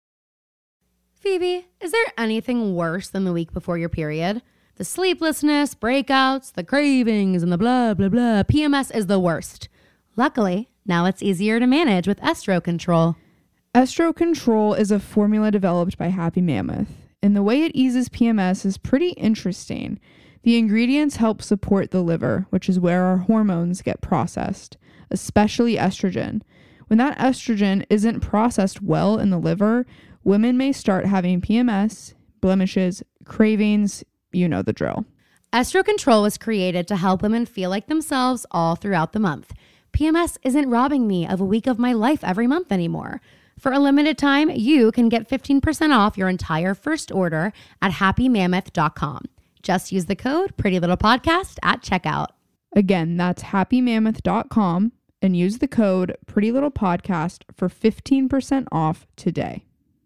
Phoebe, is there anything worse than the week before your period? The sleeplessness, breakouts, the cravings, and the blah, blah, blah. PMS is the worst. Luckily, now it's easier to manage with Estro Control. Estro Control is a formula developed by Happy Mammoth, and the way it eases PMS is pretty interesting. The ingredients help support the liver, which is where our hormones get processed, especially estrogen. When that estrogen isn't processed well in the liver, women may start having PMS, blemishes, cravings, you know the drill. Estro Control was created to help women feel like themselves all throughout the month. PMS isn't robbing me of a week of my life every month anymore. For a limited time, you can get 15% off your entire first order at happymammoth.com. Just use the code PrettyLittlePodcast at checkout. Again, that's happymammoth.com and use the code PrettyLittlePodcast for 15% off today.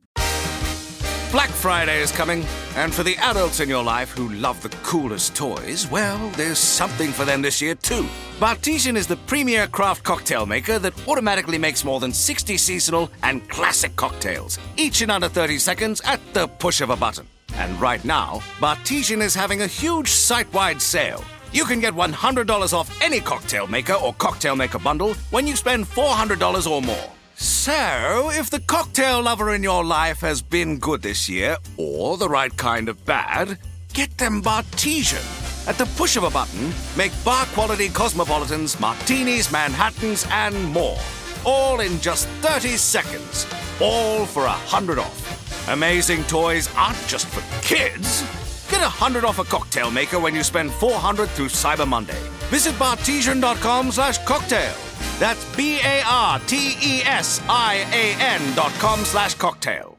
Black Friday is coming, and for the adults in your life who love the coolest toys, well, there's something for them this year too. Bartesian is the premier craft cocktail maker that automatically makes more than 60 seasonal and classic cocktails, each in under 30 seconds at the push of a button. And right now, Bartesian is having a huge site-wide sale. You can get $100 off any cocktail maker or cocktail maker bundle when you spend $400 or more. So, if the cocktail lover in your life has been good this year, or the right kind of bad, get them Bartesian. At the push of a button, make bar-quality cosmopolitans, martinis, Manhattans, and more. All in just 30 seconds. All for $100 off. Amazing toys aren't just for kids. Get $100 off a cocktail maker when you spend $400 through Cyber Monday. Visit Bartesian.com/cocktail. That's BARTESIAN.com/cocktail.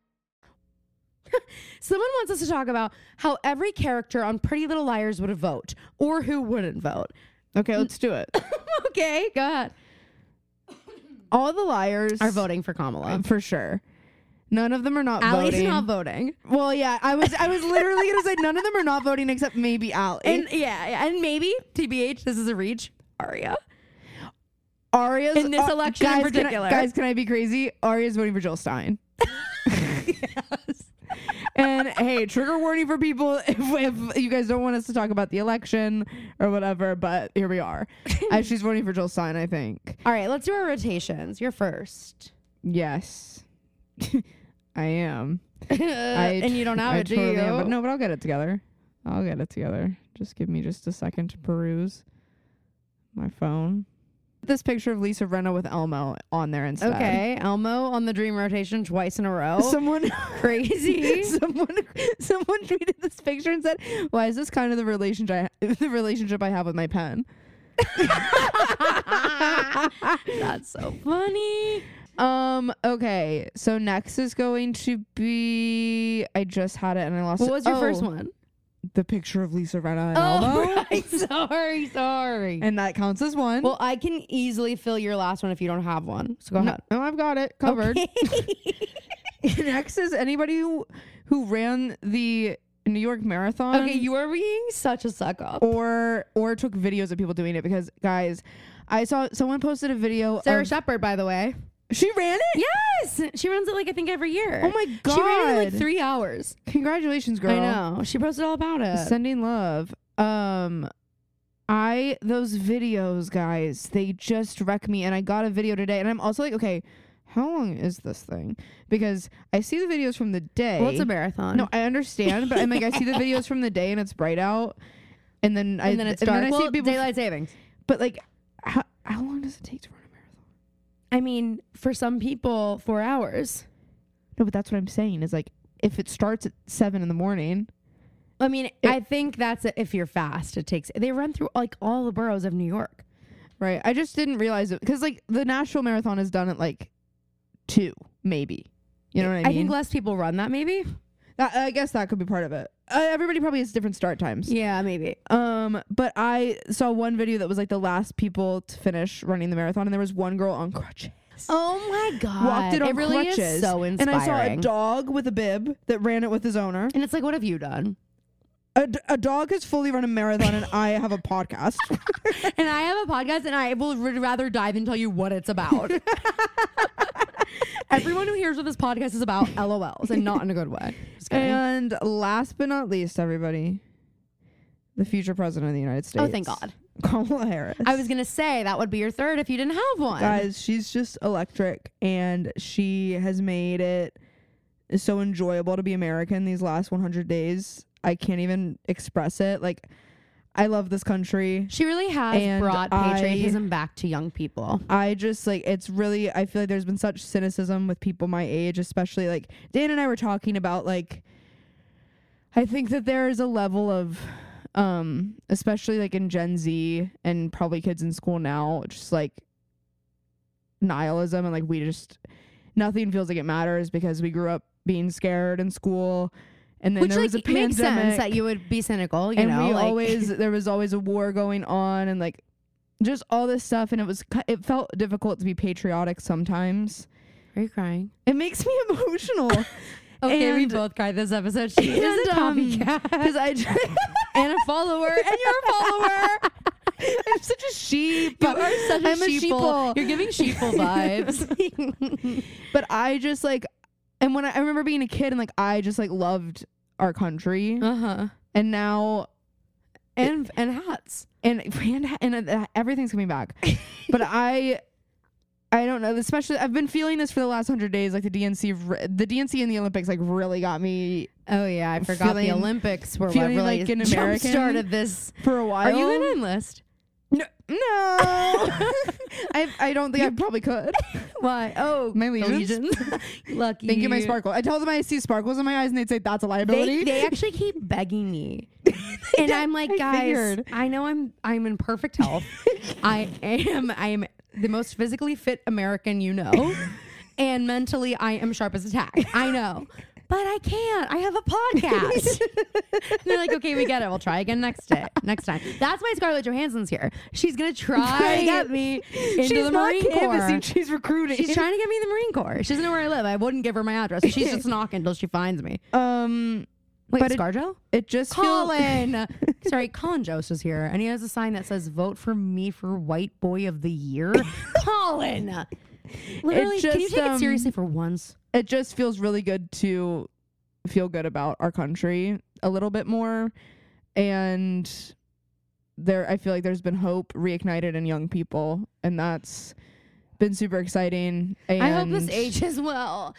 Someone wants us to talk about how every character on Pretty Little Liars would vote, or who wouldn't vote. Okay, let's do it. Okay, go ahead. All the liars Are voting for Kamala. for sure. None of them are not Allie's voting. not voting. Well, yeah, I was literally gonna say none of them are not voting except maybe Allie. And and maybe, TBH, this is a reach, Aria. Aria's In this election in particular. Can I be crazy? Aria's voting for Jill Stein. Yes. And hey, trigger warning for people if you guys don't want us to talk about the election or whatever, but here we are. She's voting for Jill Stein, I think. All right, let's do our rotations. You're first. Yes. I am. And you don't have it, do totally you? am, but I'll get it together. Just give me just a second to peruse my phone. This picture of Lisa Rinna with Elmo on there instead. Okay, Elmo on the dream rotation twice in a row. Someone Crazy. someone tweeted this picture and said, "Why is this kind of the relationship I have with my pen?" That's so funny. Okay, so next is going to be, I just had it and I lost it. What was your first one? The picture of Lisa Rinna and Elmo. Right. Sorry. And that counts as one. Well, I can easily fill your last one if you don't have one. So go ahead. No, I've got it covered. Okay. Next is anybody who ran the New York Marathon. Okay, you are being such a suck up. Or took videos of people doing it, because guys, I saw someone posted a video. Sarah Shepard, by the way. She ran it? Yes. She runs it I think every year. Oh my God. She ran it in 3 hours. Congratulations, girl. I know. She posted all about it. Sending love. Those videos, guys, they just wreck me. And I got a video today, and I'm also like, okay, how long is this thing? Because I see the videos from the day. Well, it's a marathon. No, I understand, but I'm like, I see the videos from the day and it's bright out, and then it's dark. I see people daylight savings. But like, how long does it take to run a marathon? I mean, for some people, 4 hours. No, but that's what I'm saying is, like, if it starts at 7 a.m. I mean, I think that's if you're fast. They run through like all the boroughs of New York. Right. I just didn't realize it, because like the Nashville Marathon is done at like 2, maybe. You know what I mean? I think less people run that, maybe. I guess that could be part of it. Everybody probably has different start times. Yeah, maybe. But I saw one video that was like the last people to finish running the marathon, and there was one girl on crutches. Oh my God. Walked it on really crutches. Is so inspiring. And I saw a dog with a bib that ran it with his owner. And it's like, what have you done? A dog has fully run a marathon, and I have a podcast. And I have a podcast, and I would rather dive and tell you what it's about. Everyone who hears what this podcast is about, LOLs, and not in a good way. Just kidding. And last but not least, everybody, the future president of the United States. Oh, thank God. Kamala Harris. I was going to say that would be your third if you didn't have one. Guys, she's just electric, and she has made it so enjoyable to be American these last 100 days. I can't even express it. Like, I love this country. She really has And brought patriotism back to young people. I just like, it's really, I feel like there's been such cynicism with people my age, especially like Dan and I were talking about, like, I think that there is a level of, especially like in Gen Z and probably kids in school now, just like nihilism, and like nothing feels like it matters because we grew up being scared in school. And then Which, there was a like, makes sense pandemic that you would be cynical, you and know? there was always a war going on, and like just all this stuff, and it felt difficult to be patriotic sometimes. Are you crying? It makes me emotional. Okay, we And- both cried this episode. She is a copycat. Because And a follower. And you're a follower. I'm such a sheep. You are such a I'm a sheeple. You're giving sheeple vibes. But I just like, and when I remember being a kid, and like I just like loved our country, Uh-huh. and now and hats. and everything's coming back. But I don't know. Especially, I've been feeling this for the last 100 days. Like the DNC and the Olympics, like really got me. Oh yeah, I forgot the Olympics were what feeling really like an American started this for a while. Are you gonna enlist? No. I don't think I probably could. Why? Oh, my legions. Lucky. Thank you, my sparkle. I tell them I see sparkles in my eyes, and they'd say that's a liability. They actually keep begging me, and I'm like, guys, I know I'm in perfect health. I am the most physically fit American you know, and mentally I am sharp as a tack. I know. But I can't. I have a podcast. And they're like, okay, we get it. We'll try again next time. That's why Scarlett Johansson's here. She's going to try to get me into the Marine Corps. She's recruiting. She's trying to get me in the Marine Corps. She doesn't know where I live. I wouldn't give her my address. So she's just knocking until she finds me. Wait, but ScarJo? It just Colin. Sorry, Colin Jost is here. And he has a sign that says, vote for me for White Boy of the Year. Colin. Literally, can you take it seriously for once? It just feels really good to feel good about our country a little bit more. And I feel like there's been hope reignited in young people. And that's been super exciting. And I hope this ages well.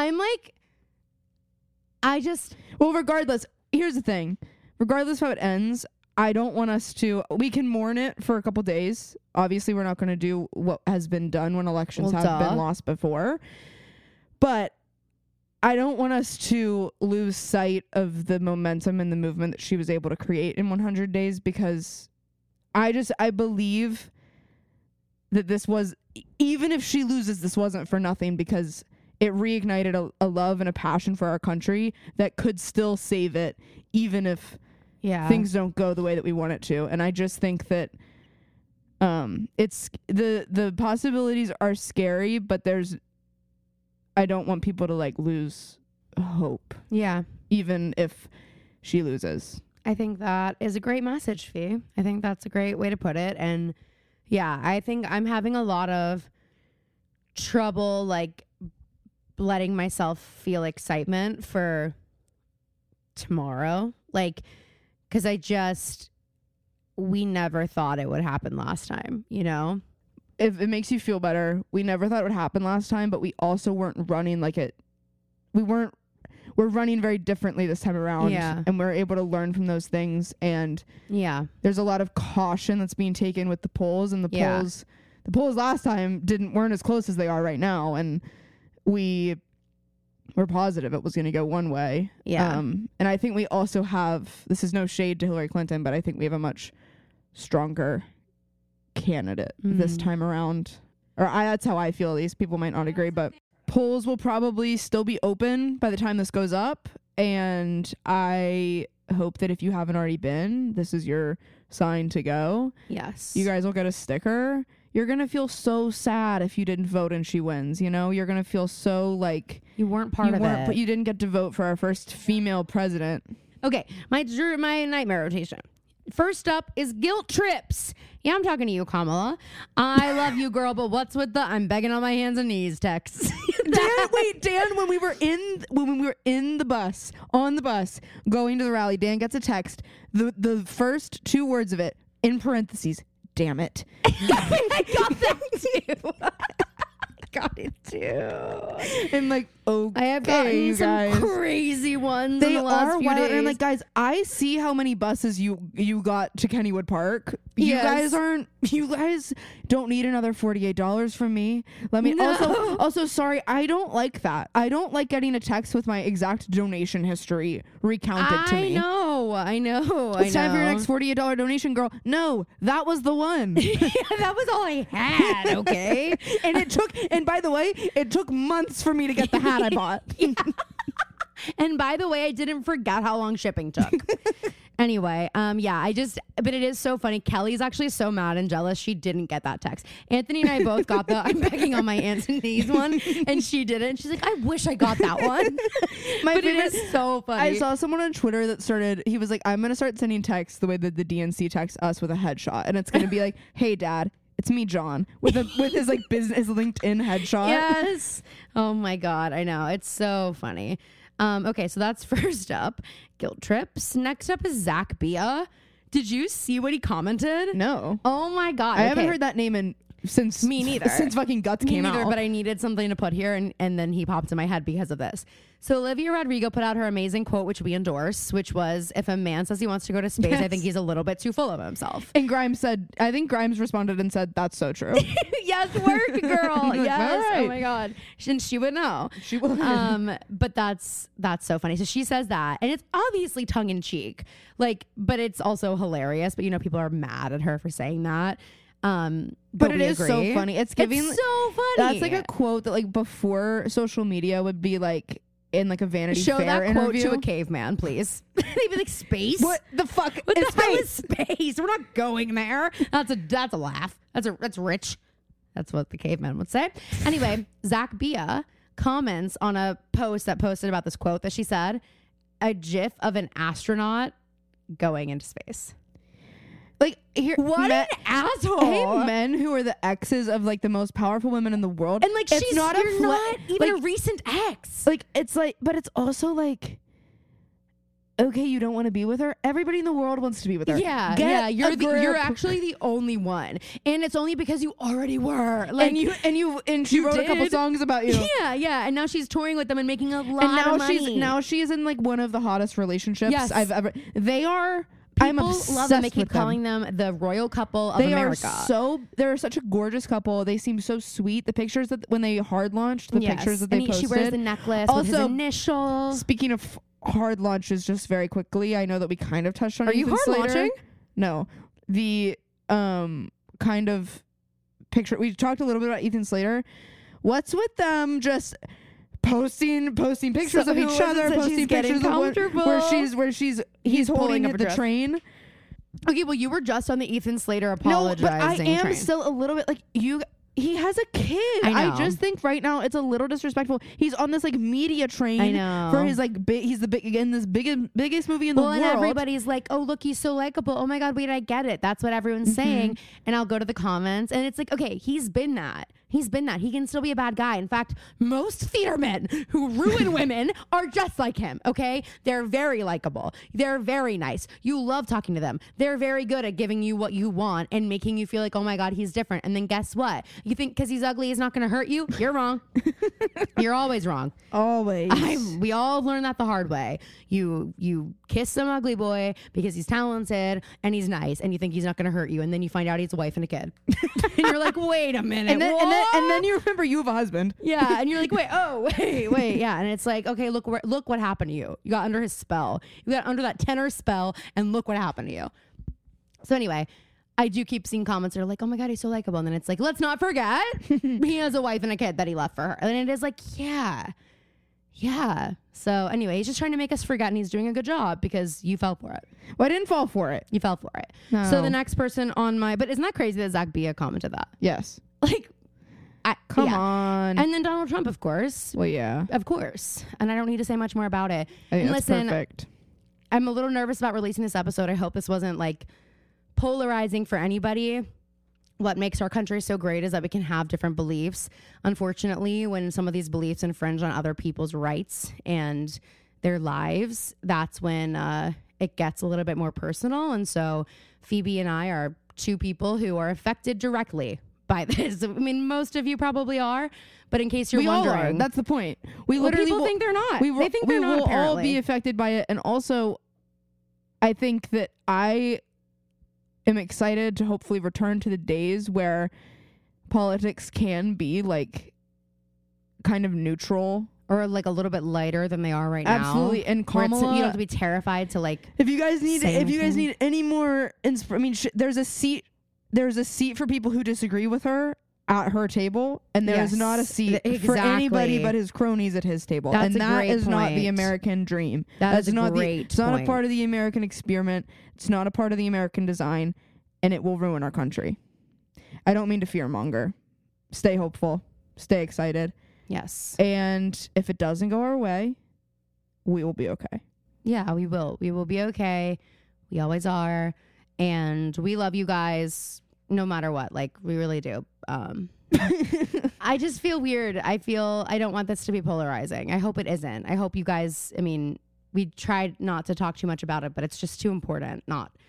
Well, regardless, here's the thing. Regardless of how it ends, I don't want us to... We can mourn it for a couple days. Obviously, we're not going to do what has been done when elections have been lost before. But I don't want us to lose sight of the momentum and the movement that she was able to create in 100 days, because I believe that this was... Even if she loses, this wasn't for nothing, because it reignited a love and a passion for our country that could still save it, even if things don't go the way that we want it to. And I just think that it's the possibilities are scary, but I don't want people to like lose hope. Yeah. Even if she loses. I think that is a great message, Fee. I think that's a great way to put it. And yeah, I think I'm having a lot of trouble like letting myself feel excitement for tomorrow. Like, because we never thought it would happen last time, you know? If it makes you feel better, we never thought it would happen last time, but we also weren't running like it. We're running very differently this time around. Yeah. And we're able to learn from those things. And yeah, there's a lot of caution that's being taken with the polls, and the polls last time weren't as close as they are right now. And we were positive it was going to go one way. Yeah. And I think we also have, this is no shade to Hillary Clinton, but I think we have a much stronger candidate this time around. Or that's how I feel, at least. People might not agree, but polls will probably still be open by the time this goes up. And I hope that if you haven't already been, this is your sign to go. Yes. You guys will get a sticker. You're going to feel so sad if you didn't vote and she wins, you know? You're going to feel so like... You weren't part of it. But you didn't get to vote for our first female president. Okay, my nightmare rotation. First up is guilt trips. Yeah, I'm talking to you, Kamala. I love you, girl, but what's with the I'm begging on my hands and knees texts? Dan, when we were in the bus, on the bus, going to the rally, Dan gets a text. The first two words of it, in parentheses, damn it. I got that too. Got it too. And like, okay, I have gotten some crazy ones. They in the last are few wild. days. And I'm like, guys, I see how many buses you got to Kennywood Park. Yes. You guys don't need another $48 from me. Let me also sorry, I don't like that. I don't like getting a text with my exact donation history recounted to me. I know. It's time for your next $48 donation, girl. No, that was the one. Yeah, that was all I had, okay? And by the way, it took months for me to get the hat I bought. Yeah. And by the way, I didn't forget how long shipping took. Anyway, but it is so funny. Kelly's actually so mad and jealous she didn't get that text. Anthony and I both got the I'm begging on my hands and knees one, and she didn't. She's like, I wish I got that one. But it is so funny. I saw someone on Twitter that he was like, I'm going to start sending texts the way that the DNC texts us with a headshot. And it's going to be like, hey, Dad, it's me, John, with his like his LinkedIn headshot. Yes. Oh my God. I know. It's so funny. Okay, so that's first up. Guilt trips. Next up is Zach Bia. Did you see what he commented? No. Oh my God. I haven't heard that name since Me neither. Since fucking Guts came out. But I needed something to put here, and then he popped in my head because of this. So Olivia Rodrigo put out her amazing quote, which we endorse, which was, if a man says he wants to go to space, I think he's a little bit too full of himself. And Grimes said, I think Grimes responded and said, that's so true. Yes, work, girl. Yes. All right. Oh my God. And she would know. She would. But that's so funny. So she says that, and it's obviously tongue in cheek, like, but it's also hilarious. But people are mad at her for saying that. But it is so funny. It's giving. It's so funny. That's like a quote that like before social media would be like in like a Vanity Show Fair that quote interview. to a caveman, please. They'd be like, space? What the fuck? What is the hell space? is space? We're not going there. That's a laugh. That's rich. That's what the caveman would say. Anyway, Zach Bia comments on a post that posted about this quote that she said, a gif of an astronaut going into space. Like here, What an asshole. Hey, men who are the exes of like the most powerful women in the world, And like, it's she's not you're a not even a like, recent ex. like it's like, but it's also like, okay, you don't want to be with her. Everybody in the world wants to be with her. Yeah, Get yeah. a grip. You're actually the only one, and it's only because you already were. Like, and she you wrote a couple did. songs about you. Yeah, and now she's touring with them and making a lot And now of money. she's in like one of the hottest relationships Yes. I've ever. They are. I'm People obsessed love them. They keep with them. calling them the royal couple of They America. they're such a gorgeous couple. They seem so sweet. The pictures that when they hard launched, the pictures that they and posted. she wears the necklace with his Also, initials. Speaking of hard launches, just very quickly, I know that we kind of touched on. Are you Ethan hard Slater. launching? No, the kind of picture we talked a little bit about Ethan Slater. What's with them just posting pictures So of who each is it other, that posting she's getting pictures of comfortable? where he's holding pulling up a the dress. train. Okay, well, you were just on the Ethan Slater No, apologizing but I am train. still a little bit like you. He has a kid. I know. I just think right now it's a little disrespectful. He's on this like media train. I know. For his like he's the big in this biggest movie in the world. And everybody's like, oh, look, he's so likable. Oh my God, wait, I get it. That's what everyone's saying. And I'll go to the comments and it's like, okay, he's been that. He's been that. He can still be a bad guy. In fact, most theater men who ruin women are just like him, okay? They're very likable. They're very nice. You love talking to them. They're very good at giving you what you want and making you feel like, oh my God, he's different. And then guess what? You think because he's ugly, he's not going to hurt you? You're wrong. You're always wrong. Always. We all learned that the hard way. You kiss some ugly boy because he's talented and he's nice and you think he's not going to hurt you. And then you find out he's a wife and a kid. And you're like, wait a minute. And then you remember you have a husband. Yeah, and you're like, wait, yeah, and it's like, okay, look what happened to you. You got under his spell. You got under that tenor spell, and look what happened to you. So anyway, I do keep seeing comments that are like, oh my God, he's so likable, and then it's like, let's not forget he has a wife and a kid that he left for her, and it is like, yeah. So anyway, he's just trying to make us forget, and he's doing a good job because you fell for it. Well, I didn't fall for it. You fell for it. No. So the next person on but isn't that crazy that Zach Bia commented that? Yes. Like. Come Yeah. on. And then Donald Trump, of course. Well, yeah. Of course. And I don't need to say much more about it. I think And that's listen, perfect. I'm a little nervous about releasing this episode. I hope this wasn't like polarizing for anybody. What makes our country so great is that we can have different beliefs. Unfortunately, when some of these beliefs infringe on other people's rights and their lives, that's when it gets a little bit more personal. And so Phoebe and I are two people who are affected directly by this. I mean, most of you probably are, but in case you're We all wondering, are. That's the point. We literally people will, think they're not. We They think they're not, will all apparently. be affected by it. And also, I think that I am excited to hopefully return to the days where politics can be like kind of neutral. or like a little bit lighter than they are right now. Absolutely. And Where it's- Kamala, you don't have to be terrified to like. if you guys need say anything. need any more there's a seat for people who disagree with her at her table, and there is Yes, not a seat for anybody exactly. but his cronies at his table. That's and a that great is not the point. American dream. That is That's a not great it's not a point. part of the American experiment. It's not a part of the American design, and it will ruin our country. I don't mean to fearmonger. Stay hopeful. Stay excited. Yes. And if it doesn't go our way, we will be okay. Yeah, we will. We will be okay. We always are. And we love you guys no matter what. Like, we really do. I just feel weird. I don't want this to be polarizing. I hope it isn't. I hope you guys, I mean, we tried not to talk too much about it, but it's just too important not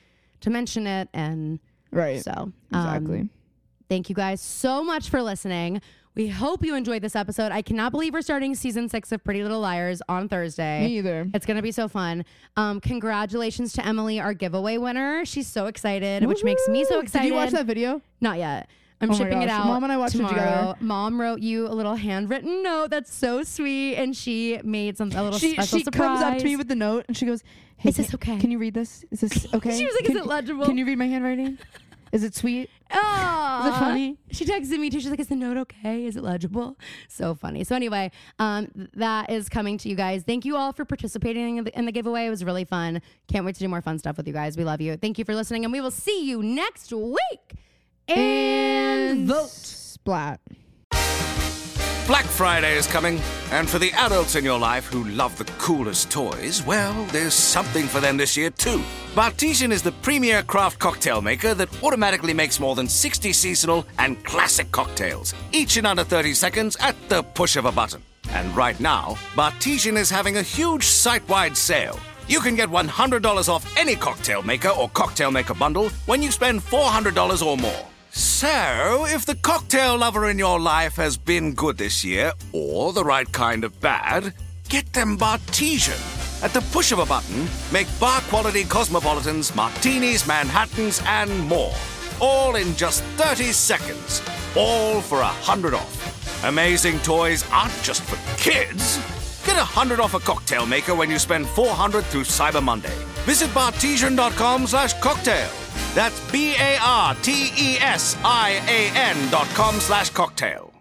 to mention it. And Right. so Exactly. thank you guys so much for listening. We hope you enjoyed this episode. I cannot believe we're starting season 6 of Pretty Little Liars on Thursday. Me either. It's going to be so fun. Congratulations to Emily, our giveaway winner. She's so excited, which makes me so excited. Did you watch that video? Not yet. I'm Oh my shipping it gosh. out. Mom and I watched it tomorrow. together. Mom wrote you a little handwritten note that's so sweet, and she made a little special She surprise. comes up to me with the note and she goes, "Hey, Is this okay? Can you read this? Is this okay?" She was like, "Is it legible? Can you read my handwriting? Is it sweet? Oh, Is it funny?" She texted me too. She's like, "Is the note okay? Is it legible?" So funny. So anyway, that is coming to you guys. Thank you all for participating in the giveaway. It was really fun. Can't wait to do more fun stuff with you guys. We love you. Thank you for listening, and we will see you next week. And vote. Splat. Black Friday is coming, and for the adults in your life who love the coolest toys, well, there's something for them this year too. Bartesian is the premier craft cocktail maker that automatically makes more than 60 seasonal and classic cocktails, each in under 30 seconds at the push of a button. And right now, Bartesian is having a huge site-wide sale. You can get $100 off any cocktail maker or cocktail maker bundle when you spend $400 or more. So, if the cocktail lover in your life has been good this year, or the right kind of bad, get them Bartesian. At the push of a button, make bar-quality cosmopolitans, martinis, Manhattans, and more. All in just 30 seconds. All for $100 off. Amazing toys aren't just for kids. Get $100 off a cocktail maker when you spend $400 through Cyber Monday. Visit bartesian.com/cocktail. That's BARTESIAN.com/cocktail.